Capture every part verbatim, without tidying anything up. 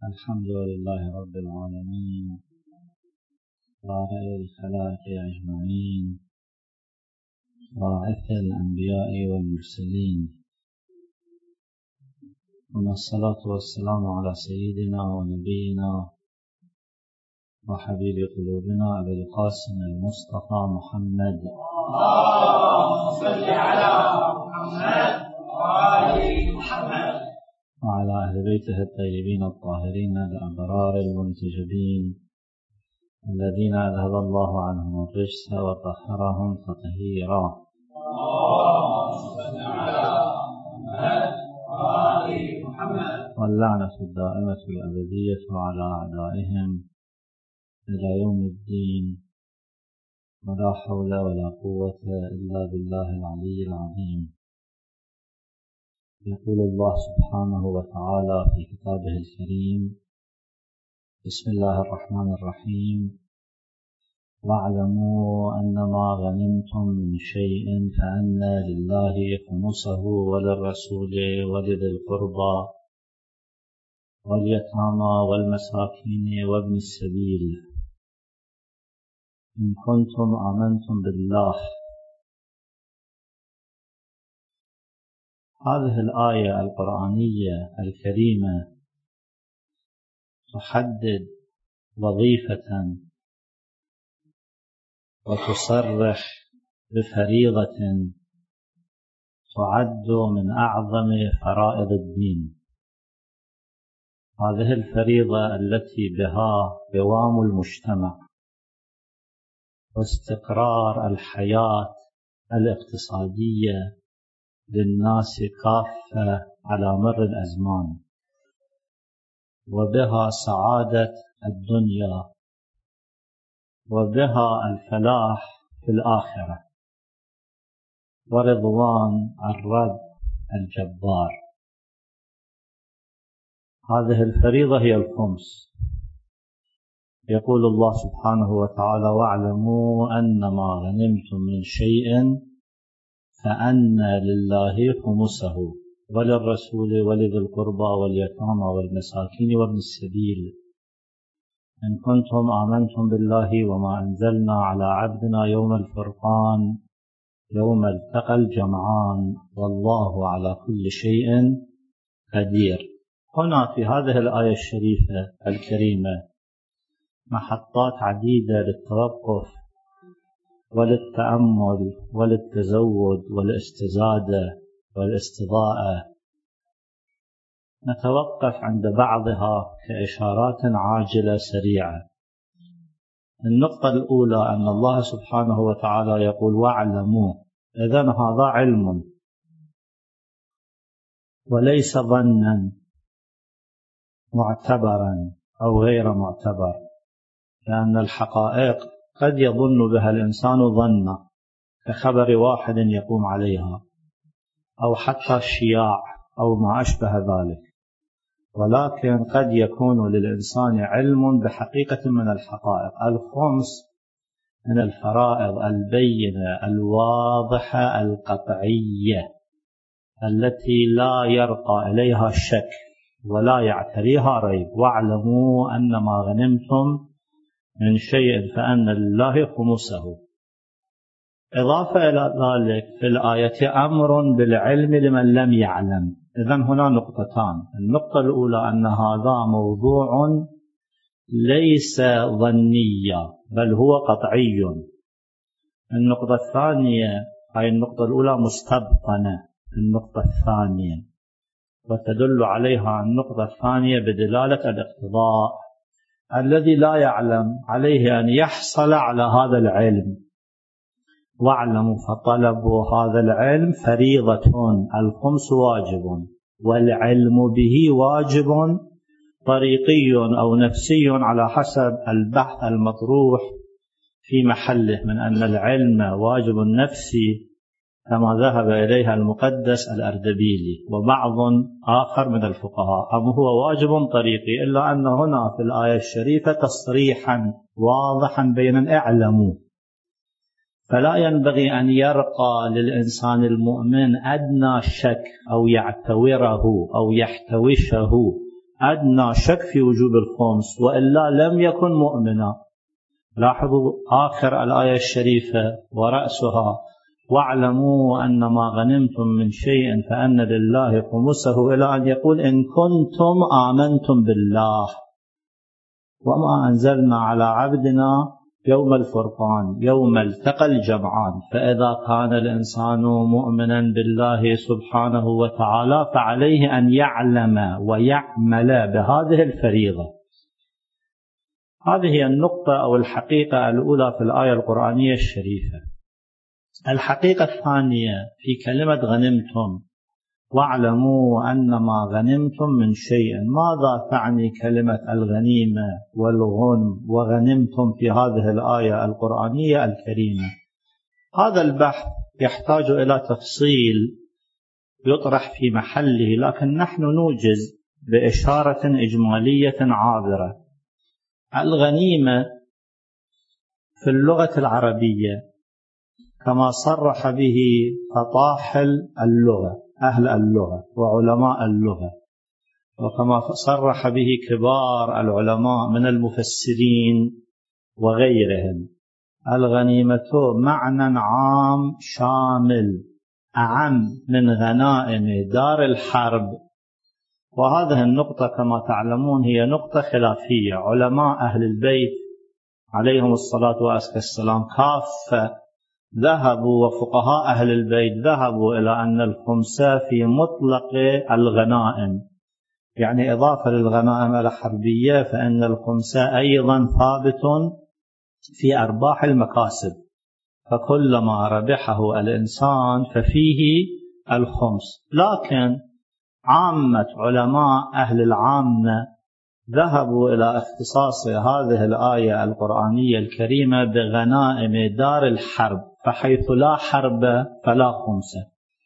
الحمد لله رب العالمين بارئ الخلائق أجمعين باعث الأنبياء والمرسلين، ثم الصلاة والسلام على سيدنا ونبينا وحبيب قلوبنا أبي القاسم المصطفى محمد. اللهم صل على محمد وآل محمد وعلى أهل بيته الطيبين الطاهرين الأبرار المنتجبين الذين أذهب الله عنهم الرجس وطهرهم تطهيرا. اللهم صل على محمد وآل محمد واللعنة الدائمة الأبدية على أعدائهم إلى يوم الدين، ولا حول ولا قوة إلا بالله العلي العظيم. يقول الله سبحانه وتعالى في كتابه الكريم: بسم الله الرحمن الرحيم: واعلموا أنما غنمتم من شيء فأن لله خمسه وللرسول ولذي القربى واليتامى والمساكين وابن السبيل إن كنتم آمنتم بالله. هذه الآية القرآنية الكريمة تحدد وظيفة وتصرح بفريضة تعد من أعظم فرائض الدين. هذه الفريضة التي بها قوام المجتمع واستقرار الحياة الاقتصادية للناس كافة على مر الأزمان، وبها سعادة الدنيا وبها الفلاح في الآخرة ورضوان الرب الجبار. هذه الفريضة هي الخمس. يقول الله سبحانه وتعالى: واعلموا أنما غنمتم من شيء فأن لله خمسه وللرسول ولذي القربى واليتامى والمساكين وابن السبيل إن كنتم آمنتم بالله وما أنزلنا على عبدنا يوم الفرقان يوم التقى الجمعان والله على كل شيء قدير. هنا في هذه الآية الشريفة الكريمة محطات عديدة للتوقف وللتأمل وللتزود والاستزادة والاستضاءة. نتوقف عند بعضها كإشارات عاجلة سريعة. النقطة الأولى أن الله سبحانه وتعالى يقول: واعلموا. إذن هذا علم وليس ظنا معتبرا أو غير معتبر، لأن الحقائق قد يظن بها الإنسان ظنا كخبر واحد يقوم عليها أو حتى الشياع أو ما أشبه ذلك، ولكن قد يكون للإنسان علم بحقيقة من الحقائق. الخمس من الفرائض البينة الواضحة القطعية التي لا يرقى إليها الشك ولا يعتريها ريب. واعلموا أنما غنمتم من شيء فأن لله خمسه. إضافة إلى ذلك في الآية أمر بالعلم لمن لم يعلم. إذن هنا نقطتان. النقطة الأولى أن هذا موضوع ليس ظنيا بل هو قطعي. النقطة الثانية، هذه النقطة الأولى مستبطنة، النقطة الثانية وتدل عليها النقطة الثانية بدلالة الاقتضاء. الذي لا يعلم عليه أن يحصل على هذا العلم. واعلموا فطلب هذا العلم فريضة، الخمس واجب والعلم به واجب طريقي أو نفسي على حسب البحث المطروح في محله، من أن العلم واجب نفسي كما ذهب إليها المقدس الأردبيلي وبعض آخر من الفقهاء، أم هو واجب طريقي، إلا أن هنا في الآية الشريفة تصريحا واضحا بين اعلموا. فلا ينبغي أن يرقى للإنسان المؤمن أدنى شك أو يعتوره أو يحتوشه أدنى شك في وجوب الخمس وإلا لم يكن مؤمنا. لاحظوا آخر الآية الشريفة ورأسها واعلموا أن ما غنمتم من شيء فأن لله خمسه، إلى أن يقول إن كنتم آمنتم بالله وما أنزلنا على عبدنا يوم الفرقان يوم التقى الجمعان. فإذا كان الإنسان مؤمنا بالله سبحانه وتعالى فعليه أن يعلم ويعمل بهذه الفريضة. هذه هي النقطة أو الحقيقة الأولى في الآية القرآنية الشريفة. الحقيقة الثانية في كلمة غنمتم واعلموا أن ما غنمتم من شيء، ماذا تعني كلمة الغنيمة والغنم وغنمتم في هذه الآية القرآنية الكريمة؟ هذا البحث يحتاج إلى تفصيل يطرح في محله، لكن نحن نوجز بإشارة إجمالية عابرة. الغنيمة في اللغة العربية كما صرح به فطاحل اللغة أهل اللغة وعلماء اللغة، وكما صرح به كبار العلماء من المفسرين وغيرهم، الغنيمة معنى عام شامل أعم من غنائم دار الحرب. وهذه النقطة كما تعلمون هي نقطة خلافية. علماء أهل البيت عليهم الصلاة والسلام كافة ذهبوا، وفقهاء أهل البيت ذهبوا إلى أن الخمسة في مطلق الغنائم، يعني إضافة للغنائم الحربية فإن الخمسة أيضا ثابت في أرباح المكاسب، فكلما ربحه الإنسان ففيه الخمس. لكن عامة علماء أهل العامة ذهبوا إلى اختصاص هذه الآية القرآنية الكريمة بغنائم دار الحرب، فحيث لا حرب فلا خمسة،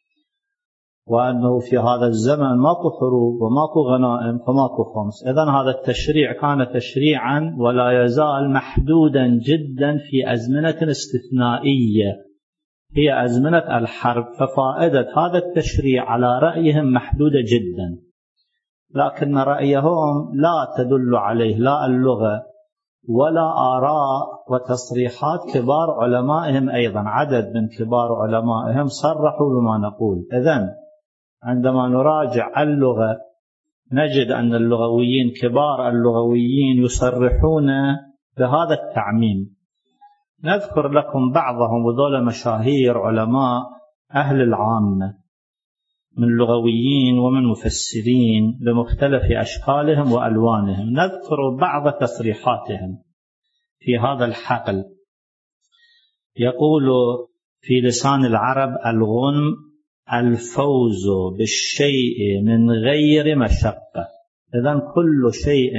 وأنه في هذا الزمن ماكو حروب وماكو غنائم فماكو خمس. إذن هذا التشريع كان تشريعا ولا يزال محدودا جدا في أزمنة استثنائية هي أزمنة الحرب، ففائدة هذا التشريع على رأيهم محدودة جدا، لكن رأيهم لا تدل عليه لا اللغة ولا آراء وتصريحات كبار علمائهم. أيضا عدد من كبار علمائهم صرحوا بما نقول. إذن عندما نراجع اللغة نجد أن اللغويين كبار اللغويين يصرحون بهذا التعميم. نذكر لكم بعضهم، وذول مشاهير علماء أهل العامة من لغويين ومن مفسرين بمختلف أشكالهم وألوانهم. نذكر بعض تصريحاتهم في هذا الحقل. يقول في لسان العرب الغنم الفوز بالشيء من غير مشقة. إذن كل شيء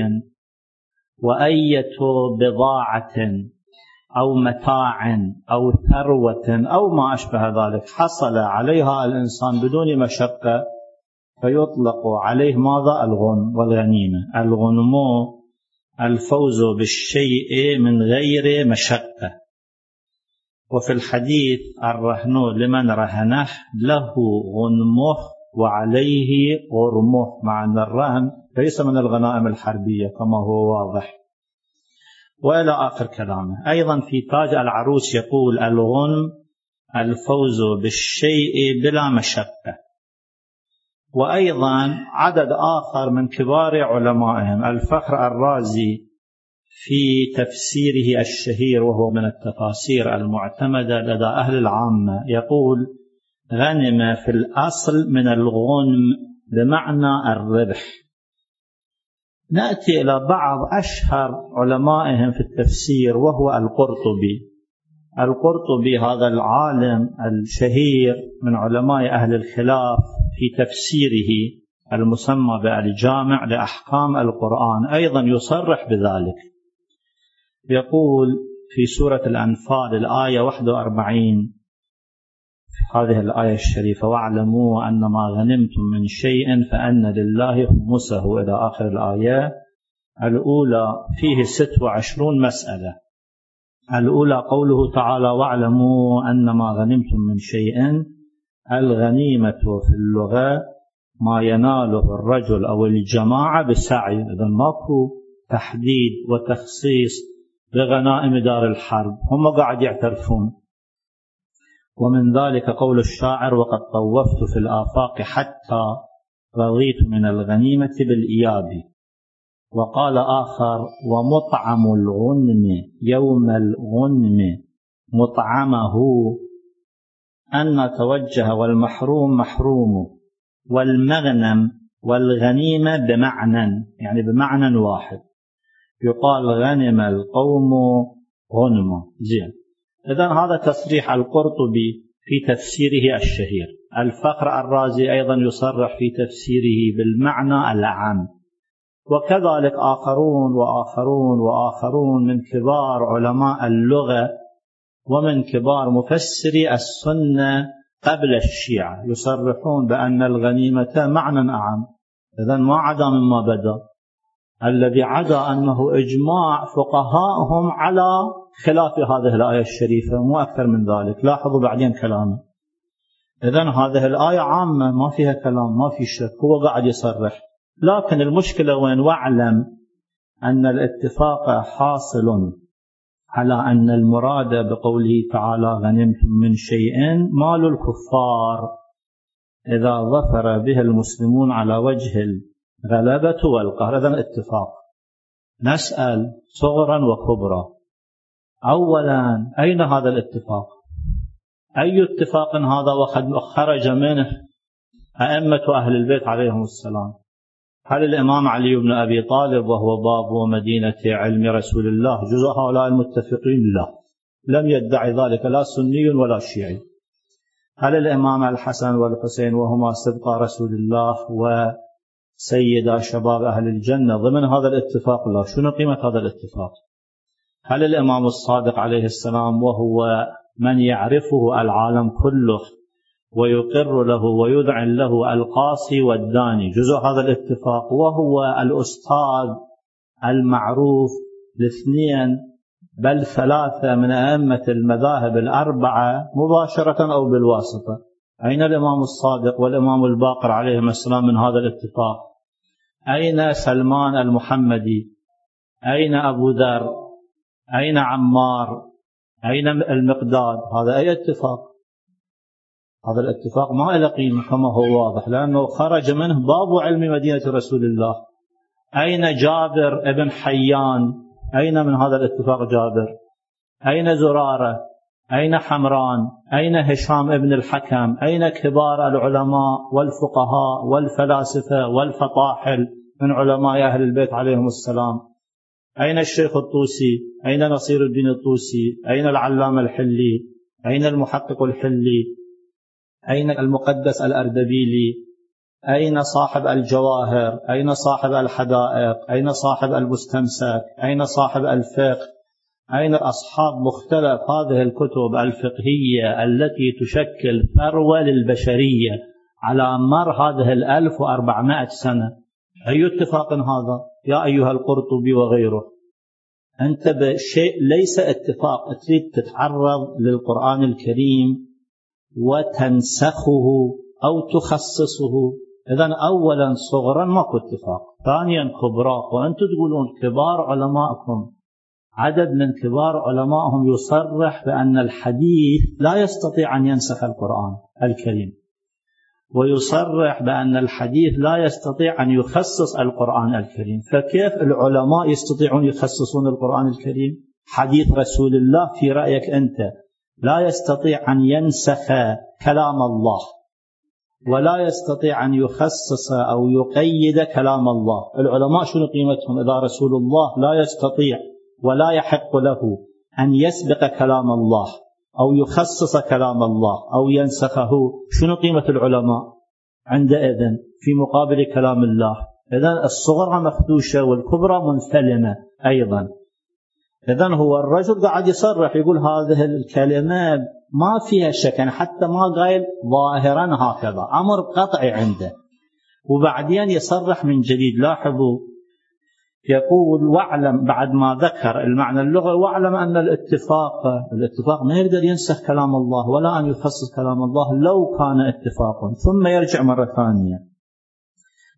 وأية بضاعة أو متاع أو ثروة أو ما أشبه ذلك حصل عليها الإنسان بدون مشقة فيطلق عليه ماذا؟ الغنم والغنيمة. الغنم الفوز بالشيء من غير مشقة. وفي الحديث الرهن لمن رهنه له غنمه وعليه غرمه، مع أن الرهن ليس من الغنائم الحربية كما هو واضح، وإلى آخر كلامه. أيضا في تاج العروس يقول الغنم الفوز بالشيء بلا مشقة. وأيضا عدد آخر من كبار علمائهم الفخر الرازي في تفسيره الشهير وهو من التفاسير المعتمدة لدى أهل العامة يقول غنم في الأصل من الغنم بمعنى الربح. نأتي إلى بعض أشهر علمائهم في التفسير وهو القرطبي. القرطبي هذا العالم الشهير من علماء أهل الخلاف في تفسيره المسمى بالجامع لأحكام القرآن أيضا يصرح بذلك. يقول في سورة الأنفال الآية واحد وأربعين في هذه الآية الشريفة واعلموا أن ما غنمتم من شيء فأن لله خمسه إلى آخر الآية. الأولى فيه ست وعشرون مسألة. الأولى قوله تعالى واعلموا أن ما غنمتم من شيء. الغنيمة في اللغة ما يناله الرجل أو الجماعة بسعي. إذا ماكو تحديد وتخصيص بغنائم دار الحرب، هم قاعد يعترفون. ومن ذلك قول الشاعر: وقد طوفت في الآفاق حتى رضيت من الغنيمة بالإياب. وقال آخر: ومطعم الغنم يوم الغنم مطعمه أن توجه والمحروم محروم، والمغنم والغنيمة بمعنى، يعني بمعنى واحد، يقال غنم القوم غنم. زين. إذن هذا تصريح القرطبي في تفسيره الشهير. الفخر الرازي أيضا يصرح في تفسيره بالمعنى العام، وكذلك آخرون وآخرون وآخرون من كبار علماء اللغة ومن كبار مفسري السنة قبل الشيعة يصرحون بأن الغنيمة معنى أعم. إذن ما عدا مما بدأ، الذي عدا أنه إجماع فقهاءهم على خلاف هذه الآية الشريفة، مو أكثر من ذلك. لاحظوا بعدين كلامه. إذن هذه الآية عامة ما فيها كلام، ما في شك، هو قاعد يصرح. لكن المشكلة وين؟ واعلم أن الاتفاق حاصل على أن المراد بقوله تعالى غنمتم من شيء مال الكفار إذا ظفر به المسلمون على وجه الغلبة والقهر. إذن اتفاق. نسأل صغرا وكبرى: أولا، أين هذا الاتفاق؟ أي اتفاق هذا وقد خرج منه أئمة أهل البيت عليهم السلام؟ هل الإمام علي بن أبي طالب وهو باب ومدينة علم رسول الله جزء هؤلاء المتفقين؟ لا، لم يدعي ذلك لا سني ولا شيعي. هل الإمام الحسن والحسين وهما صدقا رسول الله وسيدا شباب أهل الجنة ضمن هذا الاتفاق؟ لا. شنو قيمة هذا الاتفاق؟ هل الإمام الصادق عليه السلام وهو من يعرفه العالم كله ويقر له ويذعن له القاصي والداني جزء هذا الاتفاق، وهو الأستاذ المعروف لاثنين بل ثلاثة من أئمة المذاهب الأربعة مباشرة أو بالواسطة؟ أين الإمام الصادق والإمام الباقر عليهم السلام من هذا الاتفاق؟ أين سلمان المحمدي؟ أين أبو ذر؟ أين عمار؟ أين المقداد؟ هذا أي اتفاق؟ هذا الاتفاق ما له قيمة كما هو واضح، لأنه خرج منه باب علم مدينة رسول الله. أين جابر ابن حيان؟ أين من هذا الاتفاق جابر؟ أين زرارة؟ أين حمران؟ أين هشام ابن الحكم؟ أين كبار العلماء والفقهاء والفلاسفة والفطاحل من علماء أهل البيت عليهم السلام؟ أين الشيخ الطوسي؟ أين نصير الدين الطوسي؟ أين العلامة الحلي؟ أين المحقق الحلي؟ أين المقدس الأردبيلي؟ أين صاحب الجواهر؟ أين صاحب الحدائق؟ أين صاحب المستمسك؟ أين صاحب الفقه؟ أين أصحاب مختلف هذه الكتب الفقهية التي تشكل ثروة للبشرية على مر هذه الألف وأربعمائة سنة؟ أي اتفاق هذا يا أيها القرطبي وغيره؟ أنت بشيء ليس اتفاق، تريد تتعرض للقرآن الكريم وتنسخه أو تخصصه. إذن أولا صغرا ماكو اتفاق، ثانيا كبرى. وأنتم تقولون كبار علماءكم، عدد من كبار علمائهم يصرح بأن الحديث لا يستطيع أن ينسخ القرآن الكريم، ويصرح بأن الحديث لا يستطيع أن يخصص القرآن الكريم. فكيف العلماء يستطيعون يخصصون القرآن الكريم؟ حديث رسول الله في رأيك أنت لا يستطيع أن ينسخ كلام الله، ولا يستطيع أن يخصص أو يقيد كلام الله. العلماء شنو قيمتهم إذا رسول الله لا يستطيع ولا يحق له أن يسبق كلام الله أو يخصص كلام الله أو ينسخه؟ شنو قيمة العلماء عندئذ في مقابل كلام الله؟ إذن الصغرى مخدوشة والكبرى منثلمة أيضا. إذن هو الرجل قاعد يصرح يقول هذه الكلمة ما فيها شك، يعني حتى ما قايل ظاهرا هكذا، أمر قطعي عنده. وبعدين يصرح من جديد. لاحظوا يقول واعلم، بعد ما ذكر المعنى اللغوي، واعلم أن الاتفاق الاتفاق ما يقدر ينسخ كلام الله ولا أن يخصص كلام الله لو كان اتفاقا. ثم يرجع مرة ثانية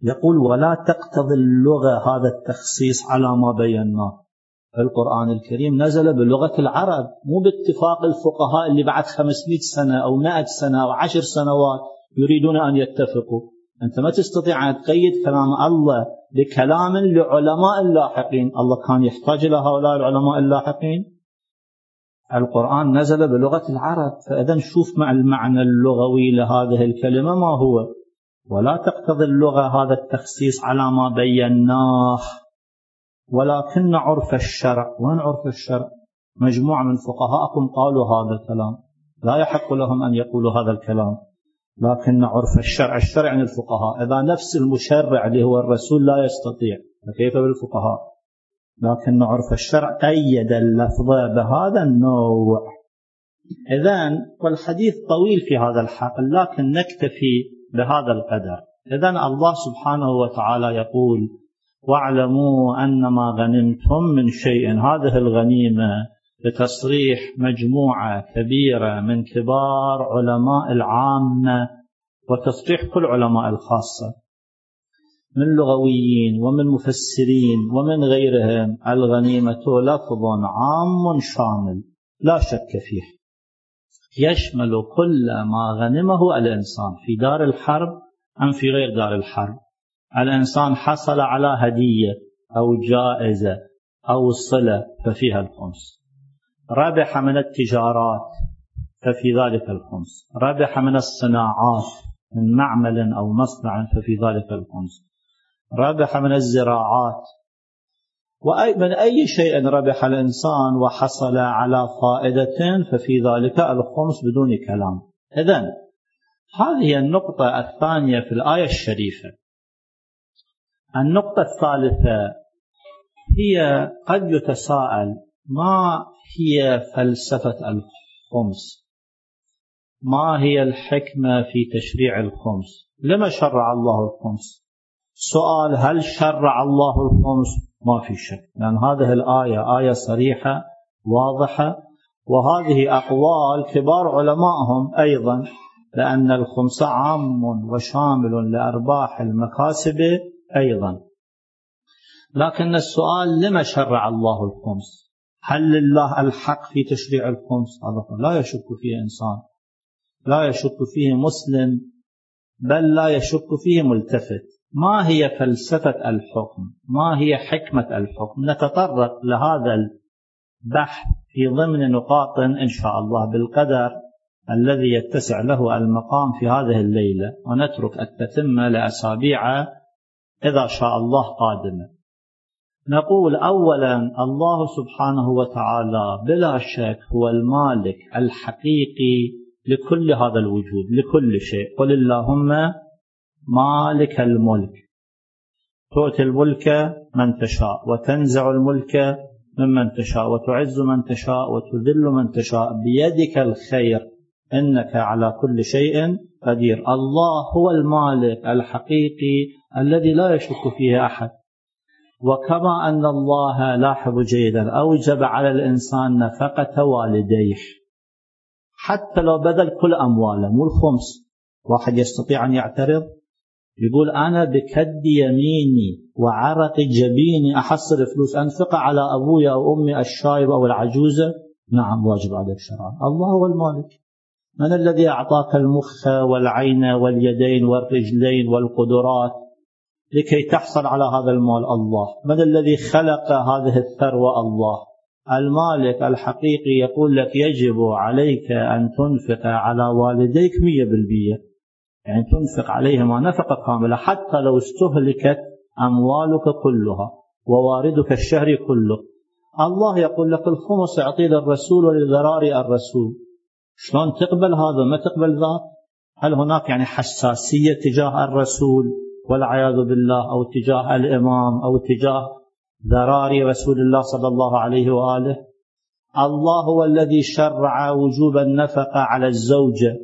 يقول ولا تقتضي اللغة هذا التخصيص على ما بيناه. القرآن الكريم نزل بلغة العرب، مو باتفاق الفقهاء اللي بعد خمسمائة سنة أو مائة سنة أو عشر سنوات يريدون أن يتفقوا. أنت ما تستطيع أن تقيد كلام الله بكلام لعلماء اللاحقين. الله كان يحتاج إلى هؤلاء العلماء اللاحقين؟ القرآن نزل بلغة العرب، فإذا نشوف مع المعنى اللغوي لهذه الكلمة ما هو. ولا تقتضي اللغة هذا التخصيص على ما بيناه، ولكن عرف الشرع. وين عرف الشرع؟ مجموعة من فقهاءكم قالوا هذا الكلام، لا يحق لهم أن يقولوا هذا الكلام. لكن عرف الشرع، الشرع عن الفقهاء. إذا نفس المشرع اللي هو الرسول لا يستطيع، فكيف بالفقهاء؟ لكن عرف الشرع قيد اللفظ بهذا النوع. إذن والحديث طويل في هذا الحقل، لكن نكتفي بهذا القدر. إذن الله سبحانه وتعالى يقول واعلموا أنما غنمتم من شيء. هذه الغنيمة بتصريح مجموعة كبيرة من كبار علماء العامة وتصريح كل علماء الخاصة من لغويين ومن مفسرين ومن غيرهم. الغنيمة لفظ عام شامل لا شك فيه، يشمل كل ما غنمه الإنسان في دار الحرب أم في غير دار الحرب. الإنسان حصل على هدية أو جائزة أو صلة ففيها الخمس. ربح من التجارات ففي ذلك الخمس. ربح من الصناعات من معمل أو مصنع ففي ذلك الخمس. ربح من الزراعات ومن أي شيء ربح الإنسان وحصل على فائدة ففي ذلك الخمس بدون كلام. إذن هذه النقطة الثانية في الآية الشريفة. النقطة الثالثة هي قد يتساءل ما هي فلسفة الخمس؟ ما هي الحكمة في تشريع الخمس؟ لما شرع الله الخمس؟ سؤال هل شرع الله الخمس؟ ما في شك، لأن هذه الآية آية صريحة واضحة، وهذه أقوال كبار علمائهم أيضا، لأن الخمس عام وشامل لأرباح المكاسب أيضا. لكن السؤال لما شرع الله الخمس؟ هل لله الحق في تشريع الخمس؟ هذا لا يشك فيه إنسان، لا يشك فيه مسلم، بل لا يشك فيه ملتفت. ما هي فلسفة الحكم؟ ما هي حكمة الحكم؟ نتطرق لهذا البحث في ضمن نقاط إن شاء الله بالقدر الذي يتسع له المقام في هذه الليلة، ونترك التتمة لأسابيع إذا شاء الله قادمة. نقول أولا الله سبحانه وتعالى بلا شك هو المالك الحقيقي لكل هذا الوجود، لكل شيء. قل اللهم مالك الملك تؤتي الملك من تشاء وتنزع الملك ممن تشاء وتعز من تشاء وتذل من تشاء بيدك الخير إنك على كل شيء قدير. الله هو المالك الحقيقي الذي لا يشك فيه أحد. وكما أن الله لاحظ جيدا أوجب على الإنسان نفقة والديه حتى لو بذل كل أمواله، مو الخمس. واحد يستطيع أن يعترض يقول أنا بكد يميني وعرق جبيني أحصل فلوس أنفق على أبوي أو أمي الشايب أو العجوزة؟ نعم واجب عليك شرعا. الله هو المالك. من الذي أعطاك المخ والعين واليدين والرجلين والقدرات لكي تحصل على هذا المال؟ الله. من الذي خلق هذه الثروة؟ الله. المالك الحقيقي يقول لك يجب عليك أن تنفق على والديك مية بالمية، يعني تنفق عليهما نفقة كاملة حتى لو استهلكت أموالك كلها وواردك الشهري كله. الله يقول لك الخمس اعطي للرسول وللذراري الرسول. شلون تقبل هذا ما تقبل ذاك؟ هل هناك يعني حساسية تجاه الرسول والعياذ بالله أو تجاه الإمام أو تجاه ذراري رسول الله صلى الله عليه وآله؟ الله هو الذي شرع وجوب النفقة على الزوجة،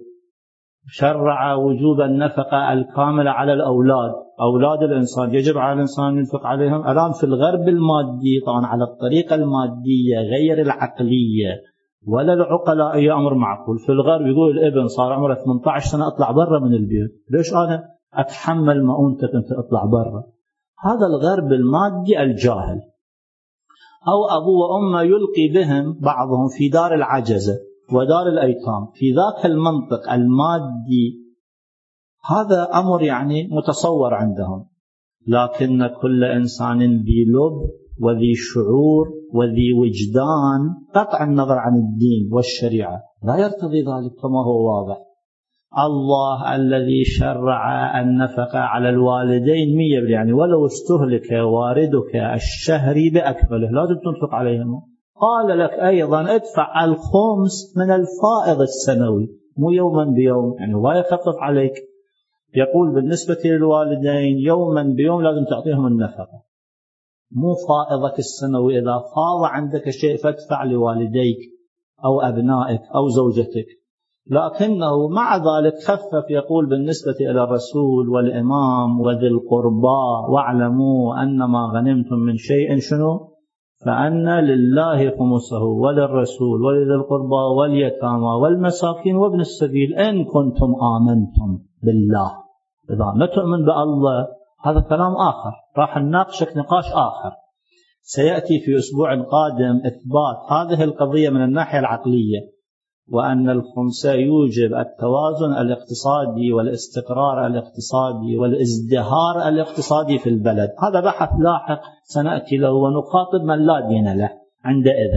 شرع وجوب النفقة الكاملة على الأولاد. أولاد الإنسان يجب على الإنسان ينفق عليهم. الآن في الغرب المادي طبعا على الطريقة المادية غير العقلية ولا العقلاء أمر معقول. في الغرب يقول الابن صار عمره ثمانية عشر سنة أطلع برا من البيت. ليش أنا أتحمل مؤونتك أنت اطلع برا. هذا الغرب المادي الجاهل. أو أبو وأمه يلقي بهم بعضهم في دار العجزة ودار الأيتام في ذاك المنطق المادي. هذا أمر يعني متصور عندهم. لكن كل إنسان ذي لب وذي شعور وذي وجدان قطع النظر عن الدين والشريعة لا يرتضي ذلك كما هو واضح. الله الذي شرع النفقة على الوالدين مية يعني ولو استهلك واردك الشهري بأكمله لازم تنفق عليهم. قال لك أيضا ادفع الخمس من الفائض السنوي مو يوما بيوم يعني لا يخفف عليك. يقول بالنسبة للوالدين يوما بيوم لازم تعطيهم النفقة مو فائضك السنوي. إذا فاض عندك شيء فادفع لوالديك أو أبنائك أو زوجتك. لكنه مع ذلك خفف يقول بالنسبة إلى الرسول والإمام وذي القربى واعلموا أن ما غنمتم من شيء شنو فأن لله خمسه وللرسول ولذي القربى واليتامى والمساكين وابن السبيل إن كنتم آمنتم بالله. إذا ما تؤمن بالله هذا كلام آخر راح نناقشك نقاش آخر. سيأتي في أسبوع قادم إثبات هذه القضية من الناحية العقلية وأن الخمسة يوجب التوازن الاقتصادي والاستقرار الاقتصادي والازدهار الاقتصادي في البلد. هذا بحث لاحق سنأتي له ونخاطب من لا دين له عندئذ.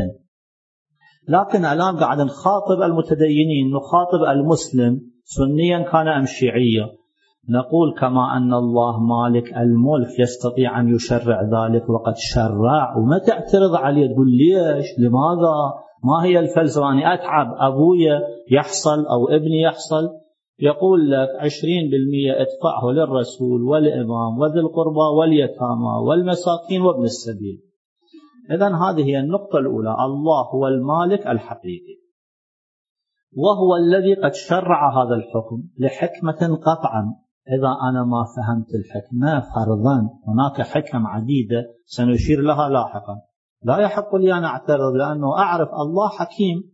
لكن الآن قاعد نخاطب المتدينين نخاطب المسلم سنيا كان أم شيعيا. نقول كما أن الله مالك الملك يستطيع أن يشرع ذلك وقد شرع وما تعترض عليه تقول ليش لماذا ما هي الفلسفة أني أتعب أبويا يحصل أو ابني يحصل. يقول لك عشرين بالمئة ادفعه للرسول والإمام وذي القربى واليتامى والمساكين وابن السبيل. إذن هذه هي النقطة الأولى. الله هو المالك الحقيقي وهو الذي قد شرع هذا الحكم لحكمة قطعا. إذا أنا ما فهمت الحكمة فرضا هناك حكم عديدة سنشير لها لاحقا لا يحق لي أن أعترض لأنه أعرف الله حكيم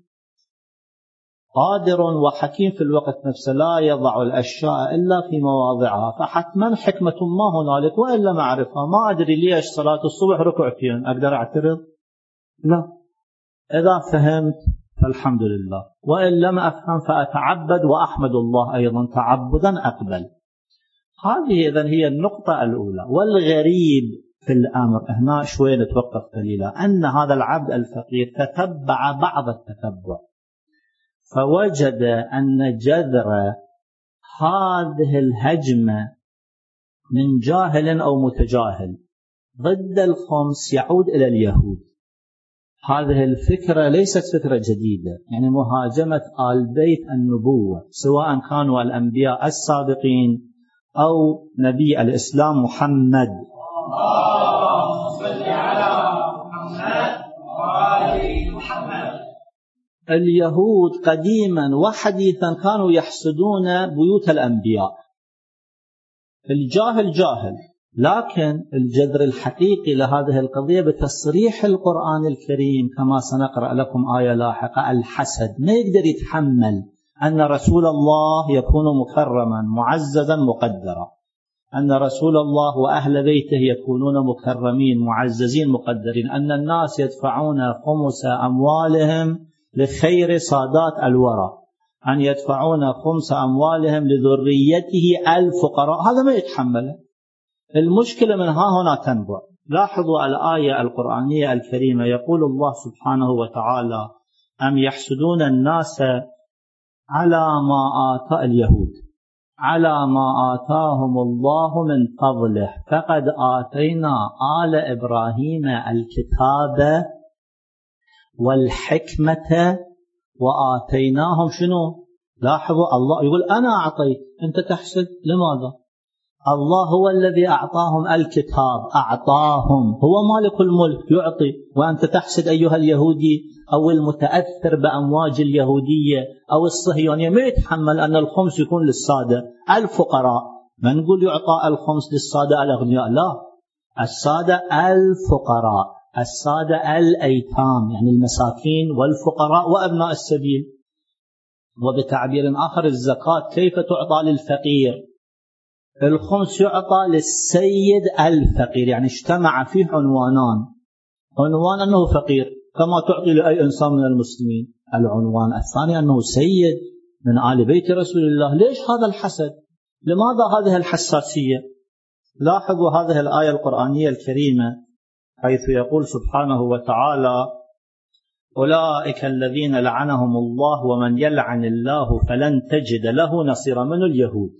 قادر وحكيم في الوقت نفسه لا يضع الأشياء إلا في مواضعها. فحتما حكمة ما هنالك وإلا ما أعرفها. ما أدري ليش صلاة الصبح ركعتين أقدر أعترض؟ لا. إذا فهمت فالحمد لله وإن لم أفهم فأتعبد وأحمد الله أيضا تعبدا أقبل. هذه إذن هي النقطة الأولى. والغريب في الأمر هنا شوي نتوقف قليلا أن هذا العبد الفقير تتبع بعض التتبع فوجد أن جذر هذه الهجمة من جاهل أو متجاهل ضد الخمس يعود إلى اليهود. هذه الفكرة ليست فكرة جديدة يعني مهاجمة آل بيت النبوة سواء كانوا الأنبياء السابقين أو نبي الإسلام محمد. صل على محمد وآل محمد. اليهود قديما وحديثا كانوا يحسدون بيوت الأنبياء. الجاهل جاهل لكن الجذر الحقيقي لهذه القضية بتصريح القرآن الكريم كما سنقرأ لكم آية لاحقة الحسد. ما يقدر يتحمل أن رسول الله يكون مكرما معززا مقدرا أن رسول الله وأهل بيته يكونون مكرمين معززين مقدرين أن الناس يدفعون خمس أموالهم لخير سادات الورى أن يدفعون خمس أموالهم لذريته الفقراء. هذا ما يتحمله. المشكلة من ها هنا تنبع. لاحظوا الآية القرآنية الكريمة يقول الله سبحانه وتعالى أم يحسدون الناس على ما آتى اليهود على ما آتاهم الله من فضله فقد آتينا آل إبراهيم الكتاب والحكمة وآتيناهم شنو؟ لاحظوا الله يقول أنا أعطيت أنت تحسد لماذا؟ الله هو الذي أعطاهم الكتاب أعطاهم هو مالك الملك يعطي وأنت تحسد أيها اليهودي أو المتأثر بأمواج اليهودية أو الصهيونية ما يتحمل أن الخمس يكون للسادة الفقراء. ما نقول يعطى الخمس للسادة الأغنياء لا السادة الفقراء السادة الأيتام يعني المساكين والفقراء وأبناء السبيل. وبتعبير آخر الزكاة كيف تعطى للفقير الخمس يعطى للسيد الفقير، يعني اجتمع فيه عنوانان، عنوان أنه فقير كما تعطي لأي إنسان من المسلمين، العنوان الثاني أنه سيد من آل بيت رسول الله. ليش هذا الحسد؟ لماذا هذه الحساسية؟ لاحظوا هذه الآية القرآنية الكريمة حيث يقول سبحانه وتعالى: أولئك الذين لعنهم الله ومن يلعن الله فلن تجد له نصيرا. من اليهود.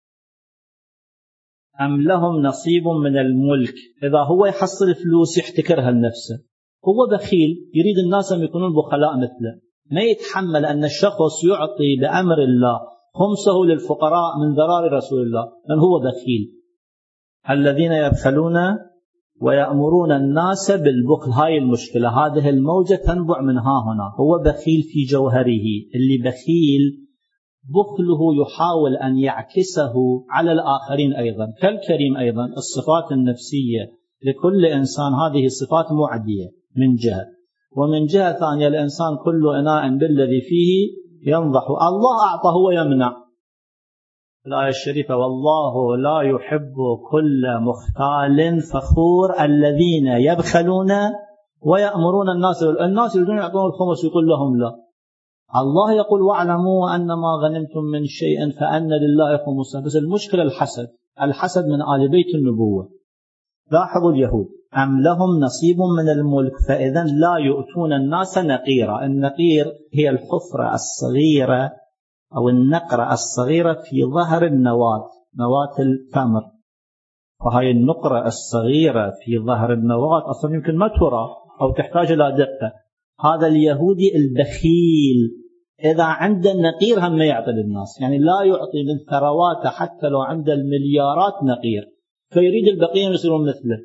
أم لهم نصيب من الملك. إذا هو يحصل فلوس يحتكرها لنفسه، هو بخيل، يريد الناس أن يكونون بخلاء مثله، ما يتحمل أن الشخص يعطي بأمر الله خمسه للفقراء من ذرار رسول الله، لأن هو بخيل. الذين يبخلون ويأمرون الناس بالبخل. هاي المشكلة، هذه الموجة تنبع من ها هنا. هو بخيل في جوهره. اللي بخيل بخله يحاول أن يعكسه على الآخرين أيضا، كالكريم أيضا. الصفات النفسية لكل إنسان هذه صفات معدية من جهة، ومن جهة ثانية الإنسان كل إناء بالذي فيه ينضح. الله أعطى هو يمنع. الآية الشريفة: والله لا يحب كل مختال فخور الذين يبخلون ويأمرون الناس. الناس يريدون يعطون الخمس يقول لهم لا. الله يقول: واعلموا أن ما غنمتم من شيء فأن لله خمسه. بس المشكلة الحسد، الحسد من آل بيت النبوة. لاحظوا اليهود: أم لهم نصيب من الملك فإذا لا يؤتون الناس نقيرا. النقير هي الحفرة الصغيرة أو النقرة الصغيرة في ظهر النواة، نواة التمر. وهي النقرة الصغيرة في ظهر النواة أصلا يمكن ما ترى أو تحتاج إلى دقة. هذا اليهودي البخيل إذا عنده النقير هم ما يعطي للناس، يعني لا يعطي من ثرواته حتى لو عنده المليارات نقير، فيريد البقية يصيرون مثله.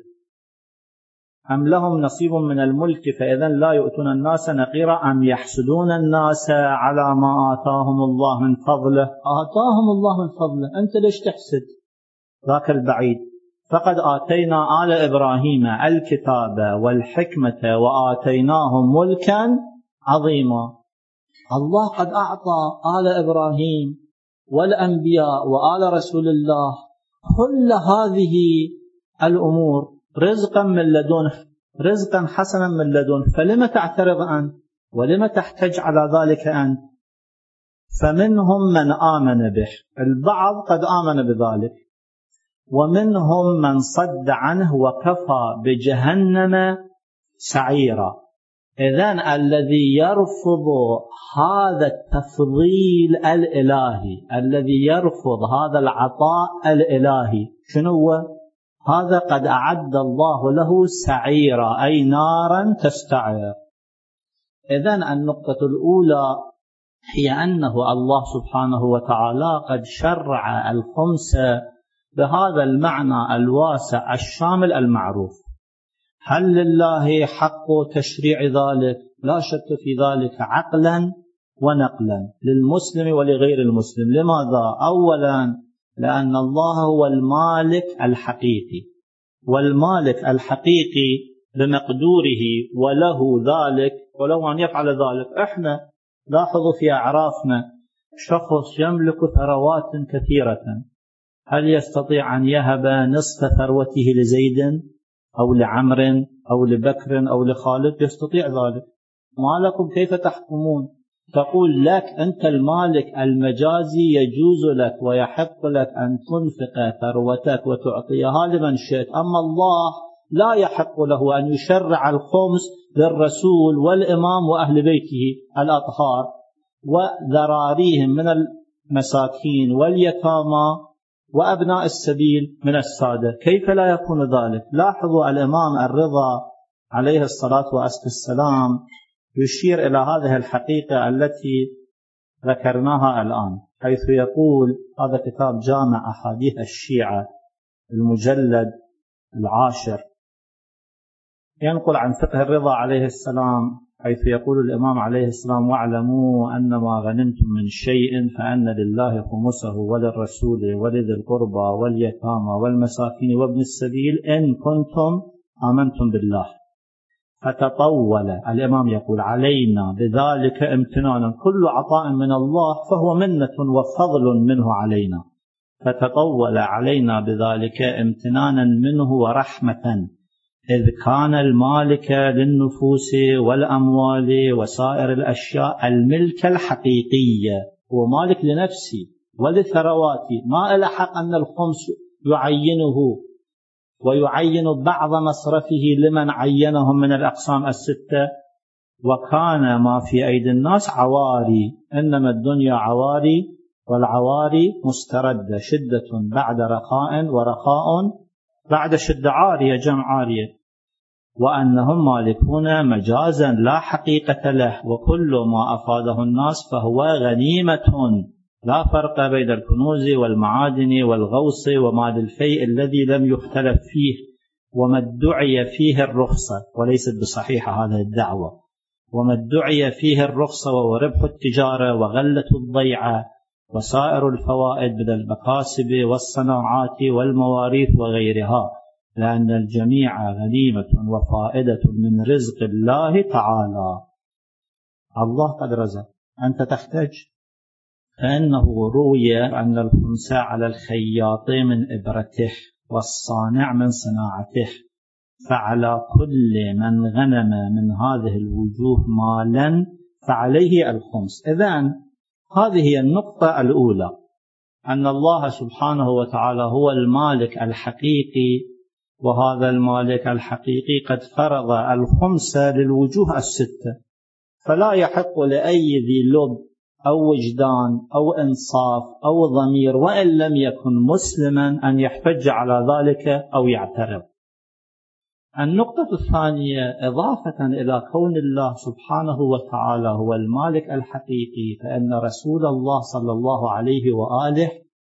أم لهم نصيب من الملك فإذا لا يؤتون الناس نقيرا أم يحسدون الناس على ما آتاهم الله من فضله. آتاهم الله من فضله، أنت ليش تحسد؟ ذاك البعيد. فقد آتينا آل إبراهيم الكتاب والحكمة وآتيناهم ملكا عظيما. الله قد أعطى آل إبراهيم والأنبياء وآل رسول الله كل هذه الأمور رزقا من لدنه، رزقا حسنا من لدنه، فلما تعترض أنت ولما تحتج على ذلك أنت؟ فمنهم من آمن به، البعض قد آمن بذلك، ومنهم من صد عنه وكفى بجهنم سعيرا. إذن الذي يرفض هذا التفضيل الإلهي، الذي يرفض هذا العطاء الإلهي، شنو هو؟ هذا قد أعد الله له سعيرا، أي نارا تستعير. إذن النقطة الأولى هي أنه الله سبحانه وتعالى قد شرع الخمس بهذا المعنى الواسع الشامل المعروف. هل لله حق تشريع ذلك؟ لا شك في ذلك عقلا ونقلا، للمسلم ولغير المسلم. لماذا؟ أولا لأن الله هو المالك الحقيقي، والمالك الحقيقي بمقدوره وله ذلك ولو أن يفعل ذلك. احنا لاحظوا في أعرافنا شخص يملك ثروات كثيرة، هل يستطيع أن يهب نصف ثروته لزيد أو لعمر أو لبكر أو لخالد؟ يستطيع ذلك. ما لكم كيف تحكمون؟ تقول لك أنت المالك المجازي يجوز لك ويحق لك أن تنفق ثروتك وتعطيها لمن شئت، أما الله لا يحق له أن يشرع الخمس للرسول والإمام وأهل بيته الأطهار وذراريهم من المساكين واليتامى وأبناء السبيل من السادة. كيف لا يكون ذلك؟ لاحظوا الإمام الرضا عليه الصلاة والسلام يشير إلى هذه الحقيقة التي ذكرناها الآن، حيث يقول، هذا كتاب جامع أحاديث الشيعة المجلد العاشر، ينقل عن فقه الرضا عليه السلام، حيث يقول الإمام عليه السلام: واعلموا أن ما غنمتم من شيء فأن لله خمسه وللرسول ولذي القربى واليتامى والمساكين وابن السبيل إن كنتم آمنتم بالله. فتطول الإمام يقول: علينا بذلك امتنانا، كل عطاء من الله فهو منة وفضل منه علينا، فتطول علينا بذلك امتنانا منه ورحمة، إذ كان المالك للنفوس والأموال وسائر الأشياء الملك الحقيقية، هو مالك لنفسي ولثرواتي، ما إلى حق أن الخمس يعينه ويعين بعض مصرفه لمن عينهم من الأقسام الستة. وكان ما في أيدي الناس عواري، إنما الدنيا عواري، والعواري مستردة، شدة بعد رخاء ورخاء بعد شدة، عارية جمع عارية، وأنهم مالكون مجازا لا حقيقة له، وكل ما أفاده الناس فهو غنيمة، لا فرق بين الكنوز والمعادن والغوص ومال الفيء الذي لم يختلف فيه، وما ادعي فيه الرخصة، وليست بصحيحة هذه الدعوة، وما ادعي فيه الرخصة وهو ربح التجارة وغلة الضيعة وسائر الفوائد من المكاسب والصناعات والمواريث وغيرها، لأن الجميع غنيمة وفائدة من رزق الله تعالى. الله قد رزق، أنت تحتاج، فإنه روي أن الخمس على الخياط من إبرته والصانع من صناعته، فعلى كل من غنم من هذه الوجوه مالا فعليه الخمس. إذن هذه هي النقطة الأولى، أن الله سبحانه وتعالى هو المالك الحقيقي، وهذا المالك الحقيقي قد فرض الخمس للوجوه الستة، فلا يحق لأي ذي لب أو وجدان أو إنصاف أو ضمير وإن لم يكن مسلما أن يحتج على ذلك أو يعترض. النقطة الثانية، إضافة إلى كون الله سبحانه وتعالى هو المالك الحقيقي، فإن رسول الله صلى الله عليه وآله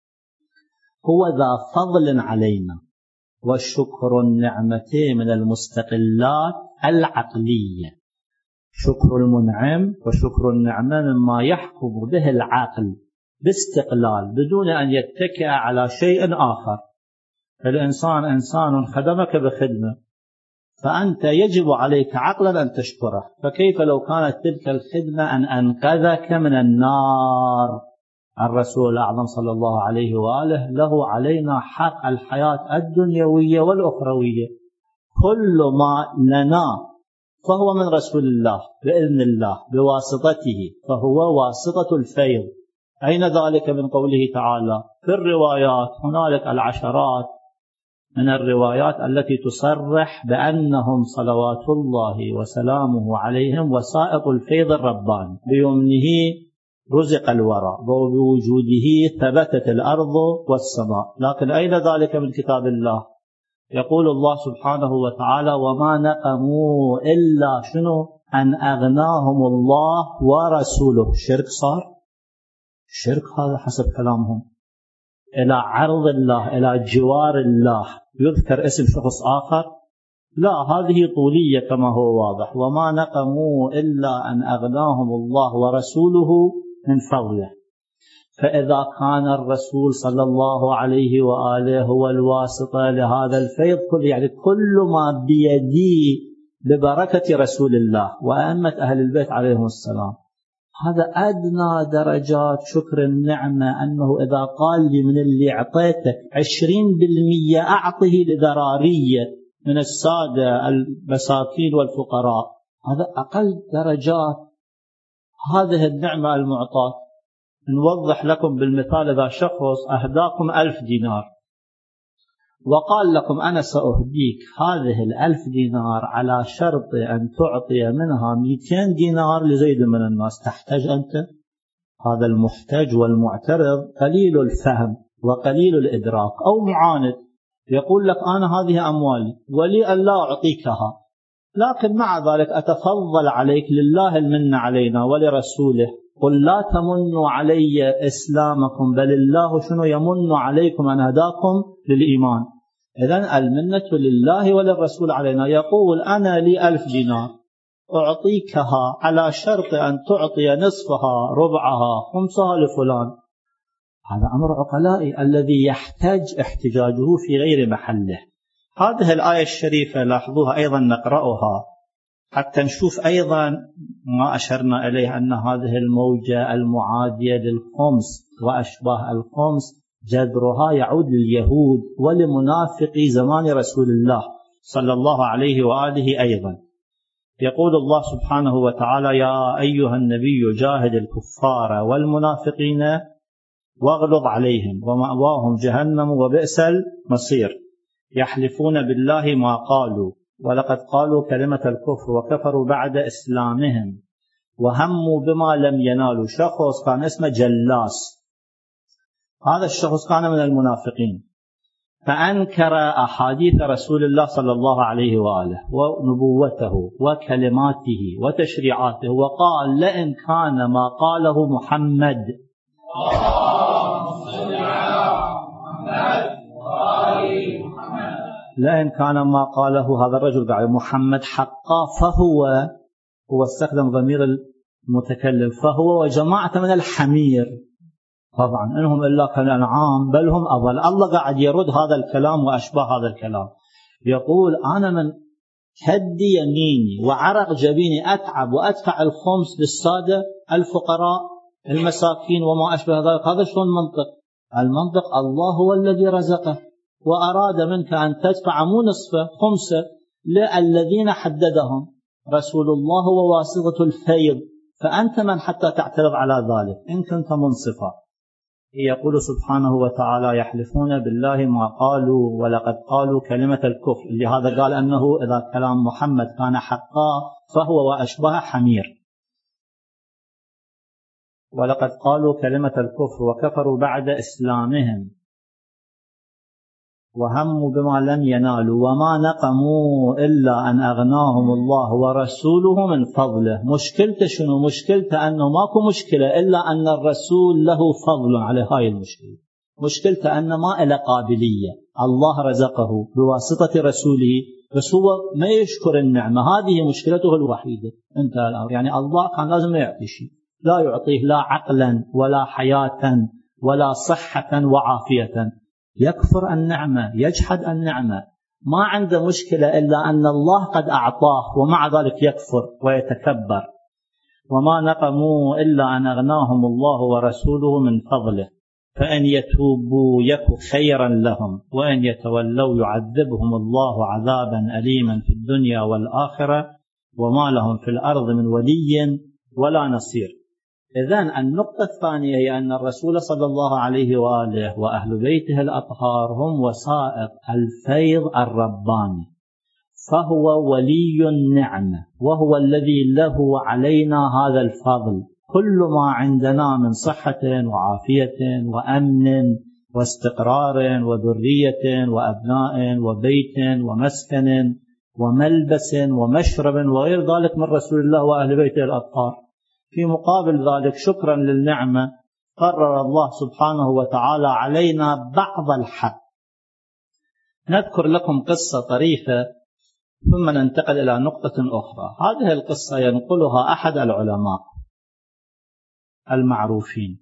هو ذا فضل علينا، والشكر النعمة من المستقلات العقلية، شكر المنعم وشكر النعمة مما يحكم به العقل باستقلال بدون أن يتكئ على شيء آخر. الإنسان إنسان خدمك بخدمة، فأنت يجب عليك عقلا أن تشكره، فكيف لو كانت تلك الخدمة أن أنقذك من النار؟ الرسول الأعظم صلى الله عليه وآله له علينا حق الحياة الدنيوية والأخروية، كل ما لنا فهو من رسول الله بإذن الله بواسطته، فهو واسطة الفيض. أين ذلك من قوله تعالى في الروايات؟ هنالك العشرات من الروايات التي تصرح بأنهم صلوات الله وسلامه عليهم وسائط الفيض الرباني، بيمنه رزق الورى، وبوجوده ثبتت الأرض والسماء. لكن أين ذلك من كتاب الله؟ يقول الله سبحانه وتعالى وما نقموا إلا شنو؟ أن أغناهم الله ورسوله. شرك صار؟ شرك هذا حسب كلامهم، إلى عرض الله، إلى جوار الله يذكر اسم شخص آخر؟ لا، هذه طولية كما هو واضح، وما نقموا إلا أن أغناهم الله ورسوله من فضله. فإذا كان الرسول صلى الله عليه وآله هو الواسطة لهذا الفيض كل، يعني كل ما بيدي ببركة رسول الله وأئمة أهل البيت عليهم السلام، هذا أدنى درجات شكر النعمة، أنه إذا قال لي من اللي أعطيتك عشرين بالمية أعطه لذرارية من السادة المساكين والفقراء، هذا أقل درجات هذه النعمة المعطاة. نوضح لكم بالمثال، إذا شخص أهداكم ألف دينار وقال لكم أنا سأهديك هذه الألف دينار على شرط أن تعطي منها مئتين دينار لزيد من الناس، تحتاج أنت؟ هذا المحتاج والمعترض قليل الفهم وقليل الإدراك أو معاند، يقول لك أنا هذه أموالي ولي أن لا أعطيكها، لكن مع ذلك أتفضل عليك، لله المنة علينا ولرسوله، قل لا تمنوا علي إسلامكم بل الله شنو يمن عليكم أن هداكم للإيمان. إذن المنة لله وللرسول علينا. يقول أنا لي ألف دينار أعطيكها على شرط أن تعطي نصفها ربعها خمسها لفلان، هذا أمر عقلائي الذي يحتاج احتجاجه في غير محله. هذه الآية الشريفة لاحظوها أيضا، نقرأها حتى نشوف أيضا ما أشرنا إليه، أن هذه الموجة المعادية للخمس وأشباه الخمس جذرها يعود لليهود ولمنافقي زمان رسول الله صلى الله عليه وآله أيضا. يقول الله سبحانه وتعالى: يا أيها النبي جاهد الكفار والمنافقين واغلظ عليهم ومأواهم جهنم وبئس المصير. يحلفون بالله ما قالوا ولقد قالوا كلمة الكفر وكفروا بعد إسلامهم وهموا بما لم ينالوا. شخص كان اسمه جلاس، هذا الشخص كان من المنافقين، فأنكر أحاديث رسول الله صلى الله عليه وآله ونبوته وكلماته وتشريعاته، وقال: لئن كان ما قاله محمد لئن كان ما قاله هذا الرجل قال محمد حقا، فهو هو استخدم ضمير المتكلم، فهو وجماعة من الحمير، طبعا إنهم إلا كالأنعام بل هم أضل. الله قاعد يرد هذا الكلام وأشباه هذا الكلام، يقول: أنا من كد يميني وعرق جبيني أتعب وأدفع الخمس للسادة الفقراء المساكين وما أشبه ذلك. هذا شلون منطق؟ المنطق الله هو الذي رزقه وأراد منك أن تدفع مو نصفه، خمسه للذين حددهم رسول الله هو واسطة الفيض، فأنت من حتى تعترض على ذلك إن كنت منصفا. يقول سبحانه وتعالى: يحلفون بالله ما قالوا ولقد قالوا كلمة الكفر. لهذا قال أنه إذا كلام محمد كان حقا فهو وأشباه حمير. ولقد قالوا كلمة الكفر وكفروا بعد إسلامهم وهموا بما لم ينالوا وما نقموا إلا أن أغناهم الله ورسوله من فضله. مشكلته شنو؟ مشكلته أنه ماكو مشكلة إلا أن الرسول له فضل على هاي المشكلة. مشكلته أن ما إلى قابلية، الله رزقه بواسطة رسوله بس هو ما يشكر النعمة، هذه مشكلته الوحيدة. انت يعني الله كان لازم يعطي شيء، لا يعطيه لا عقلا ولا حياة ولا صحة وعافية، يكفر النعمة، يجحد النعمة، ما عنده مشكلة إلا أن الله قد أعطاه ومع ذلك يكفر ويتكبر. وما نقموا إلا أن أغناهم الله ورسوله من فضله فإن يتوبوا يك خيرا لهم وإن يتولوا يعذبهم الله عذابا أليما في الدنيا والآخرة وما لهم في الأرض من ولي ولا نصير. إذن النقطة الثانية هي أن الرسول صلى الله عليه وآله وأهل بيته الأطهار هم وسائط الفيض الرباني، فهو ولي النعمة وهو الذي له علينا هذا الفضل. كل ما عندنا من صحة وعافية وأمن واستقرار وذرية وأبناء وبيت ومسكن وملبس ومشرب وغير ذلك من رسول الله وأهل بيته الأطهار. في مقابل ذلك شكرا للنعمة قرر الله سبحانه وتعالى علينا بعض الحق. نذكر لكم قصة طريفة ثم ننتقل إلى نقطة أخرى. هذه القصة ينقلها أحد العلماء المعروفين،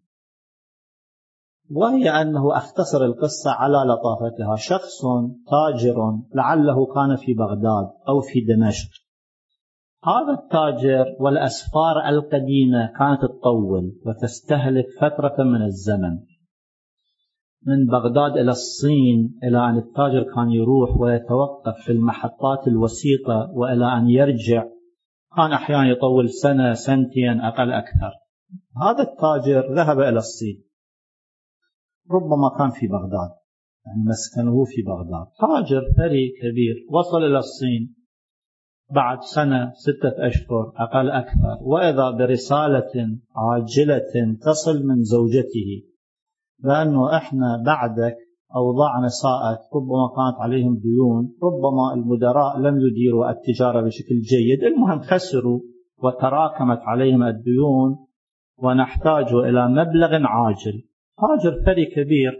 وهي أنه أختصر القصة على لطافتها. شخص تاجر لعله كان في بغداد أو في دمشق. هذا التاجر والأسفار القديمة كانت تطول وتستهلك فترة من الزمن، من بغداد إلى الصين، إلى أن التاجر كان يروح ويتوقف في المحطات الوسيطة وإلى أن يرجع، كان أحيانا يطول سنة سنتين أقل أكثر. هذا التاجر ذهب إلى الصين، ربما كان في بغداد، يعني مسكنه في بغداد، تاجر ثري كبير، وصل إلى الصين بعد سنة ستة أشهر أقل أكثر، وإذا برسالة عاجلة تصل من زوجته بأنه إحنا بعدك أوضاعنا ساءت، ربما كانت عليهم ديون، ربما المدراء لم يديروا التجارة بشكل جيد، المهم خسروا وتراكمت عليهم الديون ونحتاج إلى مبلغ عاجل. تاجر ثري كبير،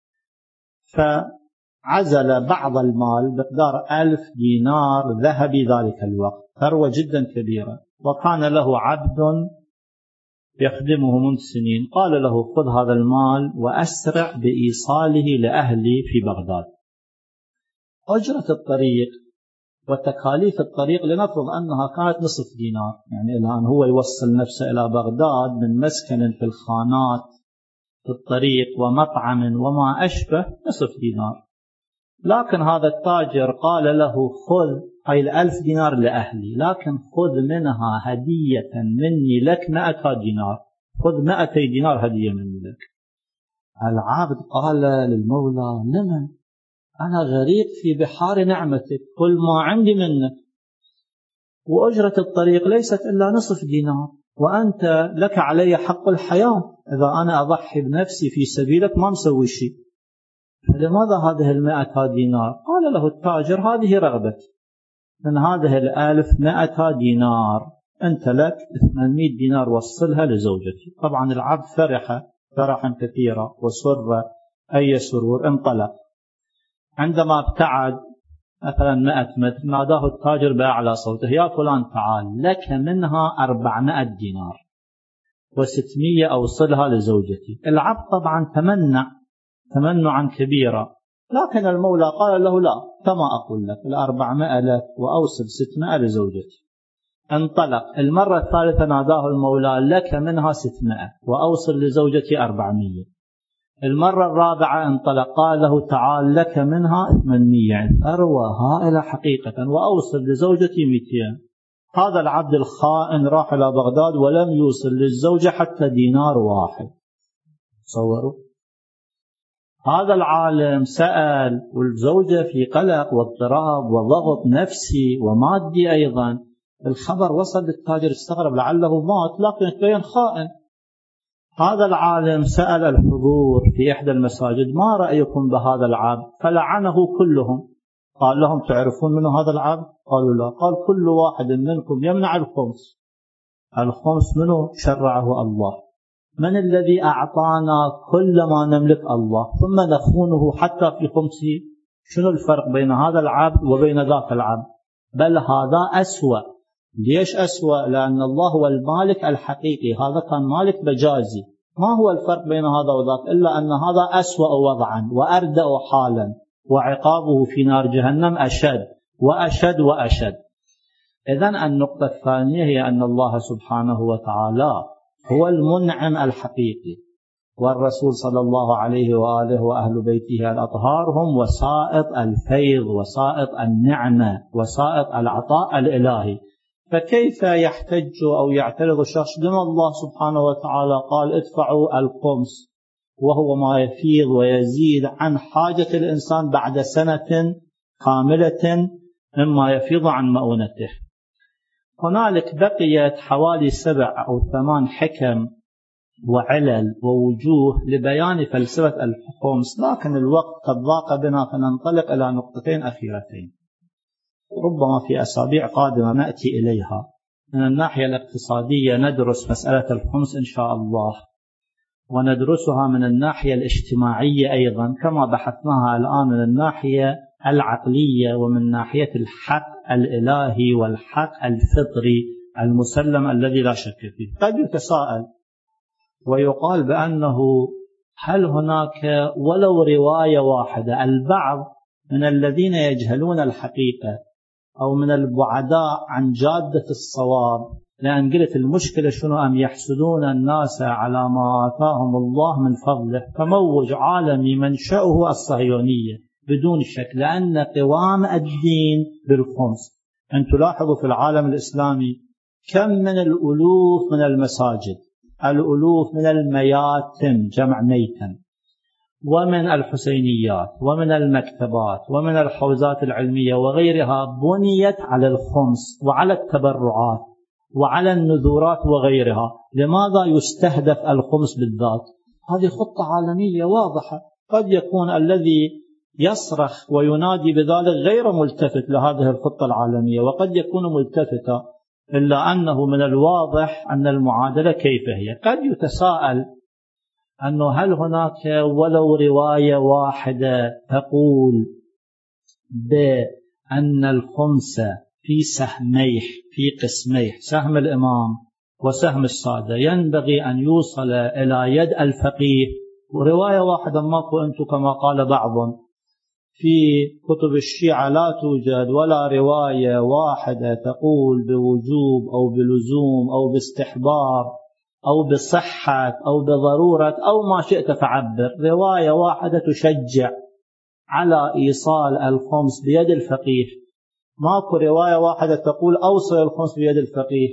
فعزل بعض المال بمقدار ألف دينار ذهبي ذلك الوقت، ثروة جدا كبيرة، وكان له عبد يخدمه منذ سنين. قال له: خذ هذا المال وأسرع بإيصاله لأهلي في بغداد. أجرة الطريق وتكاليف الطريق لنفرض أنها كانت نصف دينار، يعني الآن هو يوصل نفسه إلى بغداد من مسكن في الخانات في الطريق ومطعم وما أشبه نصف دينار. لكن هذا التاجر قال له خذ هاي الألف دينار لأهلي، لكن خذ منها هدية مني لك مائة دينار، خذ مائتي دينار هدية مني لك. العبد قال للمولى لمن؟ أنا غريق في بحار نعمتك، كل ما عندي منك، وأجرة الطريق ليست إلا نصف دينار، وأنت لك علي حق الحياة، إذا أنا أضحي بنفسي في سبيلك ما مسوي شيء، فلماذا هذه المائة دينار؟ قال له التاجر هذه رغبتي، من هذه الألف مائة دينار أنت لك ثمانمائة دينار وصلها لزوجتي. طبعا العبد فرح فرحا كثيرا وسر أي سرور، انطلق. عندما ابتعد مثلا مائة متر ناداه التاجر بأعلى صوته يا فلان تعال، لك منها أربعمائة دينار وستمائة أوصلها لزوجتي. العبد طبعا تمنع تمنعا كبيرا، لكن المولى قال له لا، كما أقول لك الأربعمائة لك وأوصل ستمائة لزوجتي. انطلق. المرة الثالثة ناداه المولى لك منها ستمائة وأوصل لزوجتي أربعمائة. المرة الرابعة انطلق قال له تعال لك منها ثمانمائة، ثروة هائلة حقيقة، وأوصل لزوجتي مئتين. هذا العبد الخائن راح إلى بغداد ولم يوصل للزوجة حتى دينار واحد. تصوروا. هذا العالم سأل والزوجة في قلق واضطراب وضغط نفسي ومادي أيضا. الخبر وصل للتاجر استغرب لعله مات، لكن تبين خائن. هذا العالم سأل الحضور في إحدى المساجد ما رأيكم بهذا العبد؟ فلعنه كلهم. قال لهم تعرفون من هذا العبد؟ قالوا لا. قال كل واحد منكم يمنع الخمس. الخمس منه شرعه الله. من الذي أعطانا كل ما نملك؟ الله. ثم نخونه حتى في خمسه. شنو الفرق بين هذا العبد وبين ذاك العبد؟ بل هذا أسوأ. ليش أسوأ؟ لأن الله هو المالك الحقيقي، هذا كان مالك مجازي. ما هو الفرق بين هذا وذاك إلا أن هذا أسوأ وضعا وأردأ حالا، وعقابه في نار جهنم أشد وأشد وأشد. إذن النقطة الثانية هي أن الله سبحانه وتعالى هو المنعم الحقيقي، والرسول صلى الله عليه وآله وأهل بيته الأطهار هم وسائط الفيض، وسائط النعمة، وسائط العطاء الإلهي. فكيف يحتج أو يعترض الشخص لما الله سبحانه وتعالى قال ادفعوا الخمس وهو ما يفيض ويزيد عن حاجة الإنسان بعد سنة كاملة مما يفيض عن مؤونته. هنالك بقيت حوالي سبع أو ثمان حكم وعلل ووجوه لبيان فلسفة الخمس، لكن الوقت قد ضاق بنا فننطلق إلى نقطتين أخيرتين ربما في أسابيع قادمة نأتي إليها. من الناحية الاقتصادية ندرس مسألة الخمس إن شاء الله، وندرسها من الناحية الاجتماعية أيضا كما بحثناها الآن من الناحية العقلية ومن ناحية الحق الإلهي والحق الفطري المسلم الذي لا شك فيه. قد يتساءل ويقال بأنه هل هناك ولو رواية واحدة؟ البعض من الذين يجهلون الحقيقة أو من البعداء عن جادة الصواب، لأن قلت المشكلة شنو؟ أم يحسدون الناس على ما آتاهم الله من فضله، فموج عالمي منشأه الصهيونية بدون شك، لأن قوام الدين بالخمس. أن تلاحظوا في العالم الإسلامي كم من الألوف من المساجد، الألوف من المياتم جمع ميتم، ومن الحسينيات ومن المكتبات ومن الحوزات العلمية وغيرها بنيت على الخمس وعلى التبرعات وعلى النذورات وغيرها. لماذا يستهدف الخمس بالذات؟ هذه خطة عالمية واضحة. قد يكون الذي يصرخ وينادي بذلك غير ملتفت لهذه الخطة العالمية، وقد يكون ملتفتا، إلا أنه من الواضح أن المعادلة كيف هي. قد يتساءل أنه هل هناك ولو رواية واحدة تقول بأن الخمس في سهميه في قسميه، سهم الإمام وسهم السادة، ينبغي أن يوصل إلى يد الفقيه؟ ورواية واحدة ماكو أنتم كما قال بعضهم في كتب الشيعة لا توجد ولا رواية واحدة تقول بوجوب أو بلزوم أو باستحباب أو بصحة أو بضرورة أو ما شئت فعبر، رواية واحدة تشجع على إيصال الخمس بيد الفقيه. ماكو رواية واحدة تقول أوصل الخمس بيد الفقيه.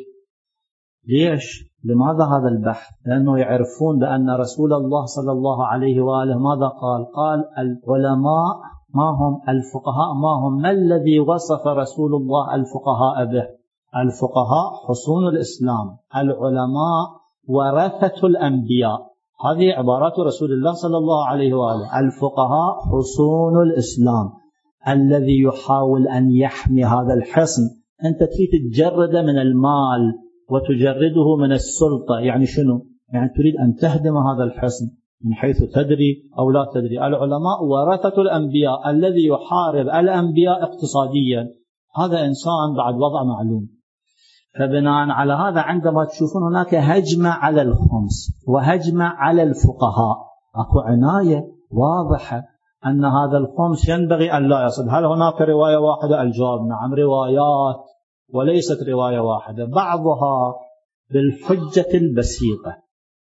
ليش؟ لماذا هذا البحث؟ لأنه يعرفون بأن رسول الله صلى الله عليه وآله ماذا قال؟ قال العلماء ما هم الفقهاء ما هم ما الذي وصف رسول الله الفقهاء به؟ الفقهاء حصون الإسلام، العلماء ورثة الأنبياء. هذه عبارات رسول الله صلى الله عليه وآله. الفقهاء حصون الإسلام، الذي يحاول أن يحمي هذا الحصن. أنت تريد تجرده من المال وتجرده من السلطة، يعني شنو؟ يعني تريد أن تهدم هذا الحصن من حيث تدري أو لا تدري. العلماء ورثة الأنبياء، الذي يحارب الأنبياء اقتصاديا هذا إنسان بعد وضع معلوم. فبناء على هذا عندما تشوفون هناك هجمة على الخمس وهجمة على الفقهاء، أكو عناية واضحة أن هذا الخمس ينبغي أن لا يصل. هل هناك رواية واحدة؟ الجواب نعم، روايات وليست رواية واحدة، بعضها بالحجة البسيطة،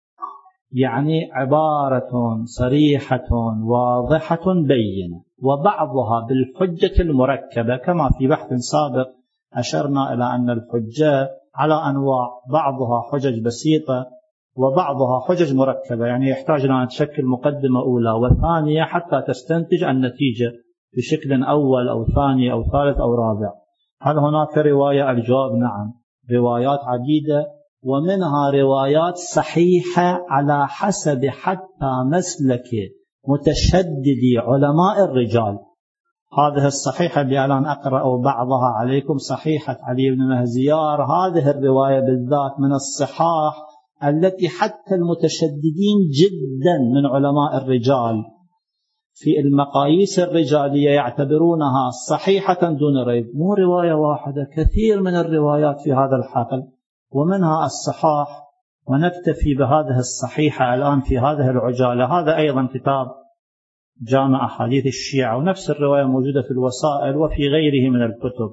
يعني عبارة صريحة واضحة بينة، وبعضها بالحجة المركبة كما في بحث سابق أشرنا إلى أن الحجة على أنواع، بعضها حجج بسيطة وبعضها حجج مركبة، يعني يحتاج أن تشكل مقدمة أولى وثانية حتى تستنتج النتيجة بشكل أول أو ثاني أو ثالث أو رابع. هل هناك رواية؟ الجواب نعم، روايات عديدة، ومنها روايات صحيحة على حسب حتى مسلك متشددي علماء الرجال. هذه الصحيحة اللي الآن أقرأ بعضها عليكم، صحيحة علي بن مهزيار، هذه الرواية بالذات من الصحاح التي حتى المتشددين جدا من علماء الرجال في المقاييس الرجالية يعتبرونها صحيحة دون ريب. مو رواية واحدة، كثير من الروايات في هذا الحقل ومنها الصحاح، ونكتفي بهذه الصحيحة الآن في هذه العجالة. هذا أيضا كتاب جامع أحاديث الشيعة، ونفس الرواية موجودة في الوسائل وفي غيره من الكتب.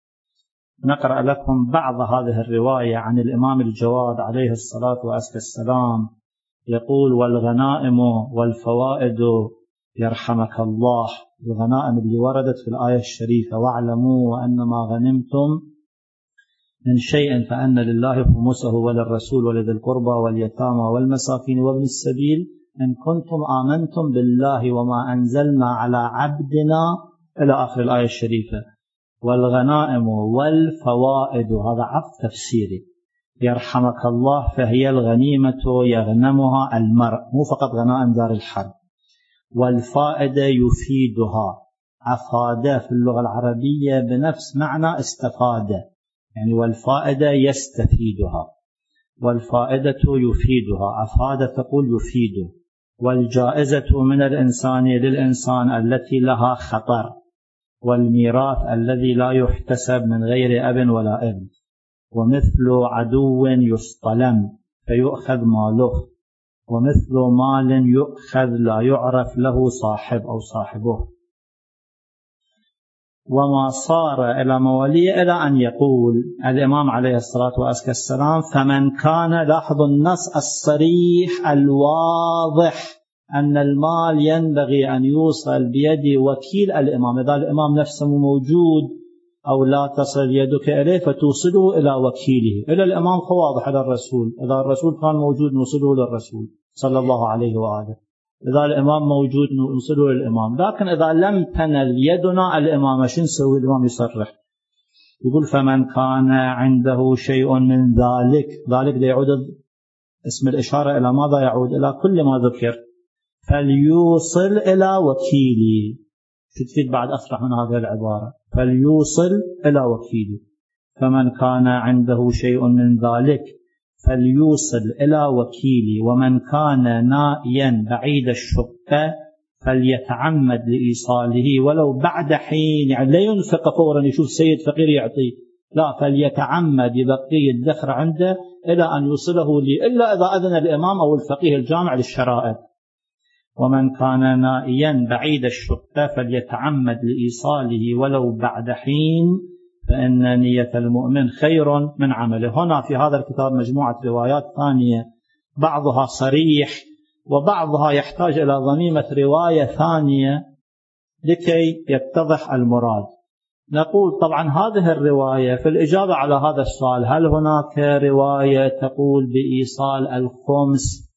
نقرأ لكم بعض هذه الرواية عن الإمام الجواد عليه الصلاة والسلام. يقول: والغنائم والفوائد يرحمك الله، الغنائم اللي وردت في الآية الشريفة: واعلموا وأنما غنمتم من شيء فأن لله خمسه وللرسول ولذي القربى واليتامى والمساكين وابن السبيل إن كنتم آمنتم بالله وما أنزلنا على عبدنا إلى آخر الآية الشريفة. والغنائم والفوائد هذا عقد تفسيري. يرحمك الله فهي الغنيمة يغنمها المرء، مو فقط غنائم دار الحرب. والفائدة يفيدها، أفاد في اللغة العربية بنفس معنى استفاد، يعني والفائدة يستفيدها، والفائدة يفيدها، أفاد تقول يفيد. والجائزة من الإنسان للإنسان التي لها خطر، والميراث الذي لا يحتسب من غير أب ولا ابن. ومثل عدو يصطلم فيؤخذ ماله، ومثل مال يؤخذ لا يعرف له صاحب أو صاحبه. وما صار إلى مواليه إلى أن يقول الإمام عليه الصلاة والسلام: فمن كان، لاحظوا النص الصريح الواضح أن المال ينبغي أن يوصل بيد وكيل الإمام. إذا الإمام نفسه موجود أو لا تصل يدك إليه فتوصله إلى وكيله، إلى الإمام واضح إلى الرسول. إذا الرسول كان موجود نوصله للرسول صلى الله عليه وآله، إذا الإمام موجود نوصله للإمام. لكن إذا لم تنل يدنا الإمام شو نسوي؟ الإمام يصرح يقول: فمن كان عنده شيء من ذلك، ذلك يعود اسم الإشارة إلى ماذا؟ يعود إلى كل ما ذكر. فليوصل إلى وكيلي. شو تفيد بعد أصرح من هذه العبارة؟ فليوصل إلى وكيلي. فمن كان عنده شيء من ذلك فليوصل إلى وكيلي. ومن كان نائيا بعيد الشقة فليتعمد لإيصاله ولو بعد حين، يعني لا ينفق فورا يشوف سيد فقير يعطيه، لا، فليتعمد يبقي الدخر عنده إلى أن يوصله لي، إلا إذا أذن الإمام أو الفقيه الجامع للشرائط. ومن كان نائيا بعيد الشقة فليتعمد لإيصاله ولو بعد حين، فإن نية المؤمن خير من عمله. هنا في هذا الكتاب مجموعة روايات ثانية بعضها صريح وبعضها يحتاج إلى ضميمة رواية ثانية لكي يتضح المراد. نقول طبعا هذه الرواية في الإجابة على هذا السؤال، هل هناك رواية تقول بإيصال الخمس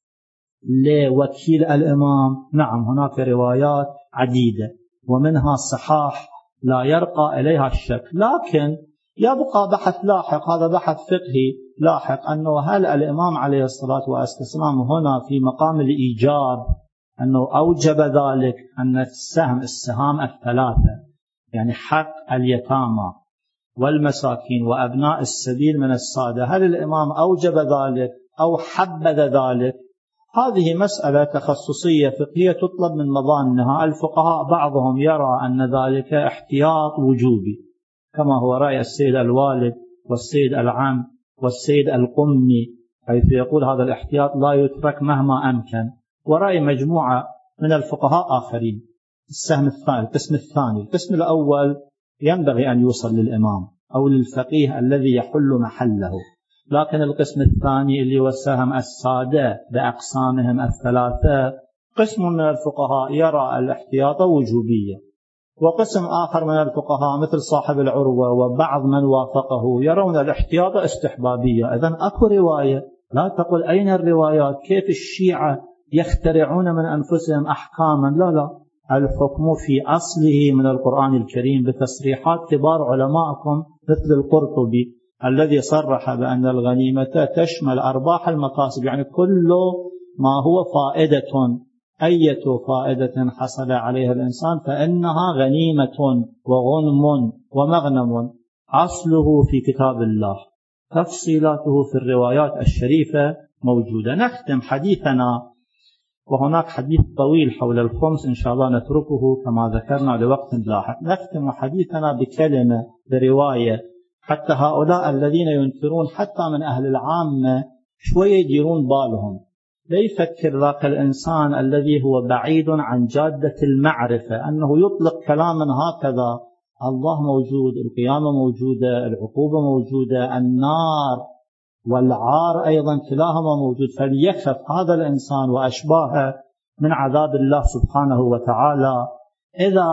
لوكيل الإمام؟ نعم، هناك روايات عديدة ومنها صحاح لا يرقى إليها الشك، لكن يبقى بحث لاحق، هذا بحث فقهي لاحق، أنه هل الإمام عليه الصلاة والسلام هنا في مقام الإيجاب أنه أوجب ذلك، أن السهم السهام الثلاثة يعني حق اليتامى والمساكين وأبناء السبيل من السادة، هل الإمام أوجب ذلك أو حبذ ذلك؟ هذه مسألة تخصصية فقهية تطلب من مظانها. الفقهاء بعضهم يرى أن ذلك احتياط وجوبي كما هو رأي السيد الوالد والسيد العام والسيد القمي، حيث يقول هذا الاحتياط لا يترك مهما أمكن، ورأي مجموعة من الفقهاء آخرين. السهم الثاني، القسم الثاني، القسم الأول ينبغي أن يوصل للإمام أو للفقيه الذي يحل محله، لكن القسم الثاني اللي هو السهم السادة بأقسامهم الثلاثة، قسم من الفقهاء يرى الاحتياط وجوبية، وقسم آخر من الفقهاء مثل صاحب العروة وبعض من وافقه يرون الاحتياط استحبابية. إذن أكو رواية، لا تقول أين الروايات، كيف الشيعة يخترعون من أنفسهم أحكاما، لا لا، الحكم في أصله من القرآن الكريم بتصريحات كبار علماءكم مثل القرطبي الذي صرح بأن الغنيمة تشمل أرباح المكاسب، يعني كل ما هو فائدة، أية فائدة حصل عليها الإنسان فإنها غنيمة وغنم ومغنم، أصله في كتاب الله، تفصيلاته في الروايات الشريفة موجودة. نختم حديثنا، وهناك حديث طويل حول الخمس إن شاء الله نتركه كما ذكرنا لوقت لاحق. نختم حديثنا بكلمة برواية حتى هؤلاء الذين ينكرون حتى من أهل العامة شوية يديرون بالهم، لا يفكر ذاك الإنسان الذي هو بعيد عن جادة المعرفة أنه يطلق كلاما هكذا، الله موجود، القيامة موجودة، العقوبة موجودة، النار والعار أيضا كلاهما موجود، فليخف هذا الإنسان وأشباهه من عذاب الله سبحانه وتعالى إذا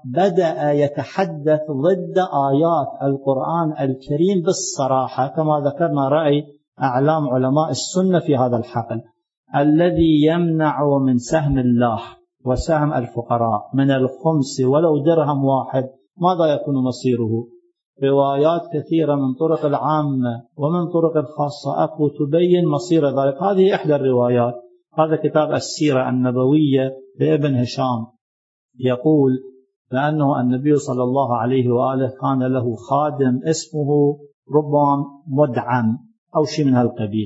بدأ يتحدث ضد آيات القرآن الكريم بالصراحة، كما ذكرنا رأي أعلام علماء السنة في هذا الحقل. الذي يمنع من سهم الله وسهم الفقراء من الخمس ولو درهم واحد، ماذا يكون مصيره؟ روايات كثيرة من طرق العامة ومن طرق الخاصة أكو تبين مصير ذلك. هذه إحدى الروايات. هذا كتاب السيرة النبوية لابن هشام يقول لأنه النبي صلى الله عليه وآله كان له خادم اسمه ربما مدعم أو شيء من هالقبيل.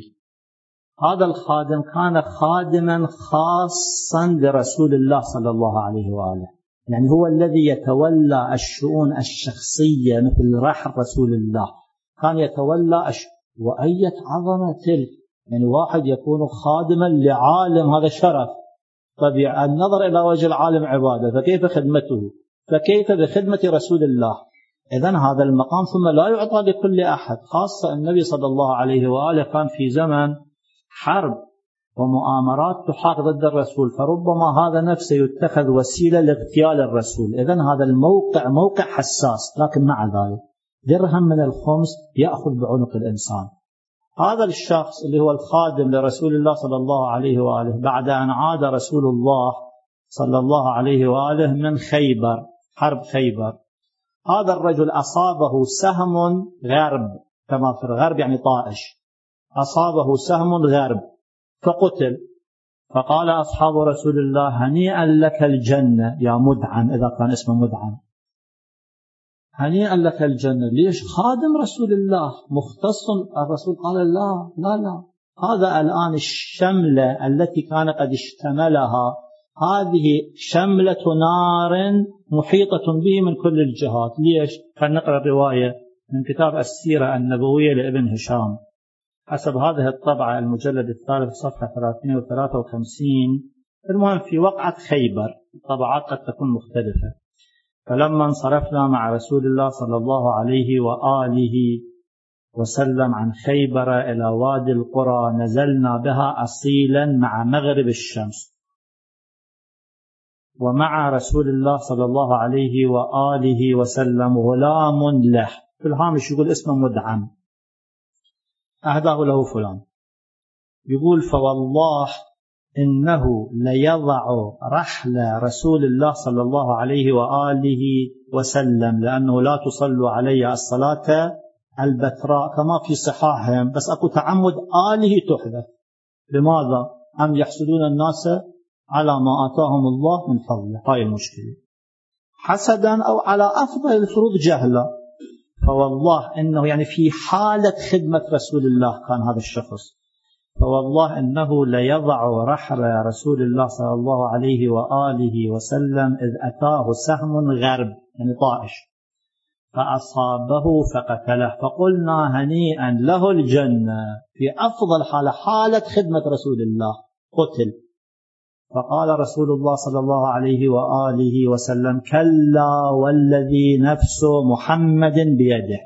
هذا الخادم كان خادما خاصا لرسول الله صلى الله عليه وآله، يعني هو الذي يتولى الشؤون الشخصية مثل رحل رسول الله، كان يتولى أش... وأية عظمة تلك، يعني واحد يكون خادما لعالم، هذا شرف. طبيعي النظر إلى وجه العالم عبادة، فكيف خدمته؟ فكيف بخدمة رسول الله؟ إذن هذا المقام ثم لا يعطى لكل أحد، خاصة النبي صلى الله عليه وآله كان في زمن حرب ومؤامرات تحاق ضد الرسول، فربما هذا نفسه يتخذ وسيلة لاغتيال الرسول. إذن هذا الموقع موقع حساس، لكن مع ذلك درهم من الخمس يأخذ بعنق الإنسان. هذا الشخص اللي هو الخادم لرسول الله صلى الله عليه وآله بعد أن عاد رسول الله صلى الله عليه وآله من خيبر، حرب خيبر، هذا الرجل أصابه سهم غرب، كما في الغرب يعني طائش، أصابه سهم غرب فقتل. فقال أصحاب رسول الله هنيئا لك الجنة يا مدعم، إذا كان اسمه مدعم، هنيئا لك الجنة. ليش؟ خادم رسول الله مختص. الرسول قال لا لا لا، هذا الآن الشملة التي كان قد اشتملها هذه شملة نار محيطة به من كل الجهات. ليش؟ فلنقرأ الرواية من كتاب السيرة النبوية لابن هشام حسب هذه الطبعة المجلد الثالث صفحة ثلاثمائة وثلاثة وخمسين. المهم في وقعة خيبر، الطبعات قد تكون مختلفة. فلما انصرفنا مع رسول الله صلى الله عليه وآله وسلم عن خيبر إلى وادي القرى نزلنا بها أصيلا مع مغرب الشمس، ومع رسول الله صلى الله عليه وآله وسلم غلام له. في الهامش يقول اسمه مدعم، أهداه له فلان. يقول فوالله إنه ليضع رحل رسول الله صلى الله عليه وآله وسلم، لأنه لا تصلوا علي الصلاة البتراء كما في صحاحهم، بس أكو تعمد آله تحذف. لماذا؟ أم يحسدون الناس على ما آتاهم الله من فضله، هاي المشكلة، حسدا أو على أفضل الفروض جهلا. فوالله إنه يعني في حالة خدمة رسول الله كان هذا الشخص، فوالله إنه ليضع رحل رسول الله صلى الله عليه وآله وسلم إذ أتاه سهم غرب يعني طائش فأصابه فقتله، فقلنا هنيئا له الجنة، في أفضل حالة، حالة خدمة رسول الله قتل. فقال رسول الله صلى الله عليه وآله وسلم كلا والذي نفس محمد بيده.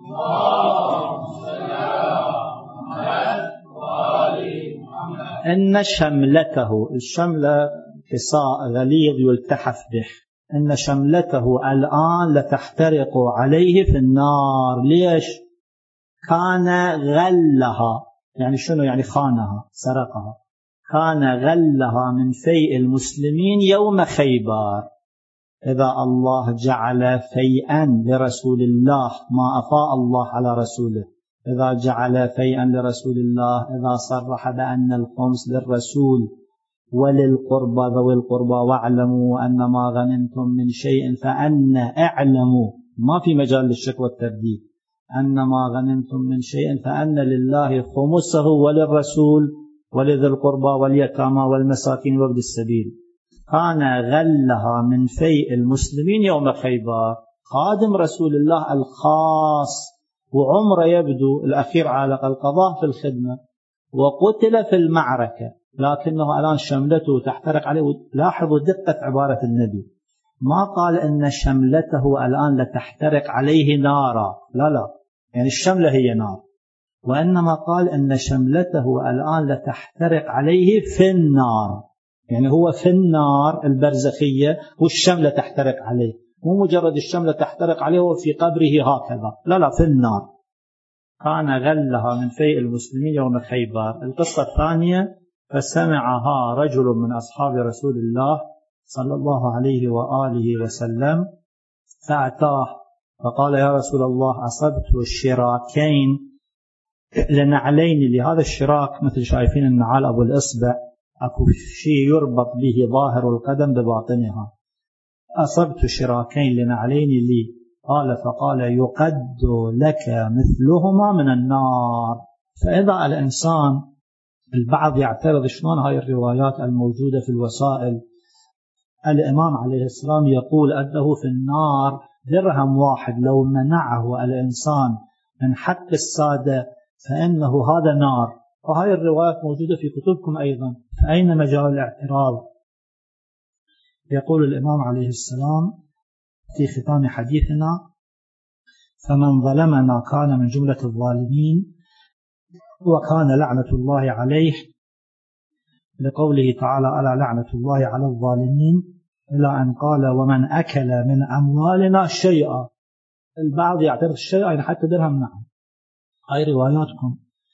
إن شملته، الشملة كساء غليظ يلتحف به، إن شملته الآن لتحترق عليه في النار. ليش؟ كان غلها، يعني شنو؟ يعني خانها، سرقها، كان غلها من فيء المسلمين يوم خيبر. إذا الله جعل فيئا لرسول الله ما أفاء الله على رسوله، إذا جعل فيئا لرسول الله، إذا صرح بأن الخمس للرسول وللقربى ذوي القربى واعلموا أن ما غنمتم من شيء فأن اعلموا، ما في مجال للشك والترديد، أن ما غنمتم من شيء فأن لله خمسه وللرسول ولذي القربى واليتامى والمساكين وابن السبيل. كان غلها من فيء المسلمين يوم خيبر، خادم رسول الله الخاص، وعمره يبدو الأخير على القضاء في الخدمة، وقتل في المعركة، لكنه الآن شملته تحترق عليه. لاحظوا دقة عبارة النبي، ما قال إن شملته الآن لتحترق عليه نارا، لا لا، يعني الشملة هي نار، وإنما قال إن شملته الآن لتحترق عليه في النار، يعني هو في النار البرزخية والشملة تحترق عليه، مو مجرد الشملة تحترق عليه وفي قبره هكذا، لا لا، في النار. كان غلها من فيء المسلمين يوم خيبر. القصة الثانية فسمعها رجل من أصحاب رسول الله صلى الله عليه وآله وسلم فأتاه فقال يا رسول الله أصبت الشراكين لنعلين لي. هذا الشراك مثل شايفين النعال أبو الإصبع، أكو شيء يربط به ظاهر القدم بباطنها. أصبت شراكين لنعلين لي. قال فقال يقد لك مثلهما من النار. فإذا الإنسان، البعض يعترض شلون هاي الروايات الموجودة في الوسائل، الإمام عليه السلام يقول أنه في النار درهم واحد لو منعه الإنسان من حق السادة فإنه هذا نار، وهاي الروايات موجودة في كتبكم أيضا، فأين مجال الاعتراض؟ يقول الإمام عليه السلام في ختام حديثنا فمن ظلمنا كان من جملة الظالمين وكان لعنة الله عليه، لقوله تعالى ألا لعنة الله على الظالمين، إلى أن قال ومن أكل من أموالنا شيئا. البعض يعترض الشيء يعني حتى درهم، نعم هاي رواياتكم،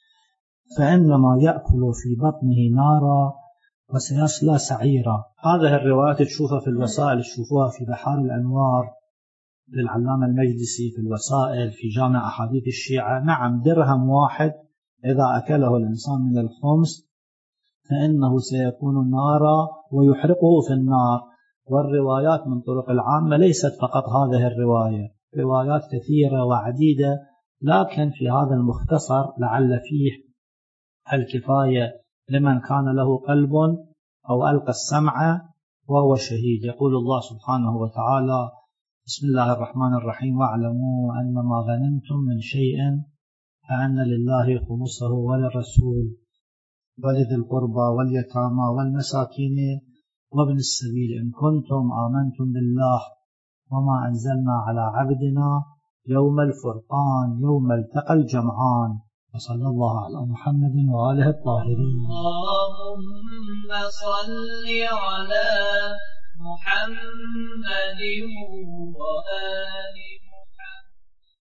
فإنما يأكل في بطنه نارا وسيصلى سعيرا. هذه الروايات تشوفها في الوسائل، تشوفوها في بحار الأنوار للعلامة المجلسي، في الوسائل، في جامع أحاديث الشيعة. نعم درهم واحد إذا أكله الإنسان من الخمس فإنه سيكون نارا ويحرقه في النار. والروايات من طرق العامة ليست فقط هذه الرواية، روايات كثيرة وعديدة، لكن في هذا المختصر لعل فيه الكفاية لمن كان له قلب أو ألقى السمع وهو شهيد. يقول الله سبحانه وتعالى بسم الله الرحمن الرحيم واعلموا أن ما غنمتم من شيء فأن لله خمسه وللرسول ولذي القربى واليتامى والمساكين وابن السبيل إن كنتم آمنتم بالله وما أنزلنا على عبدنا يوم الفرقان، يوم التقى الجمعان. وصلى الله على محمد وآله الطاهرين. اللهم صل على محمد وآله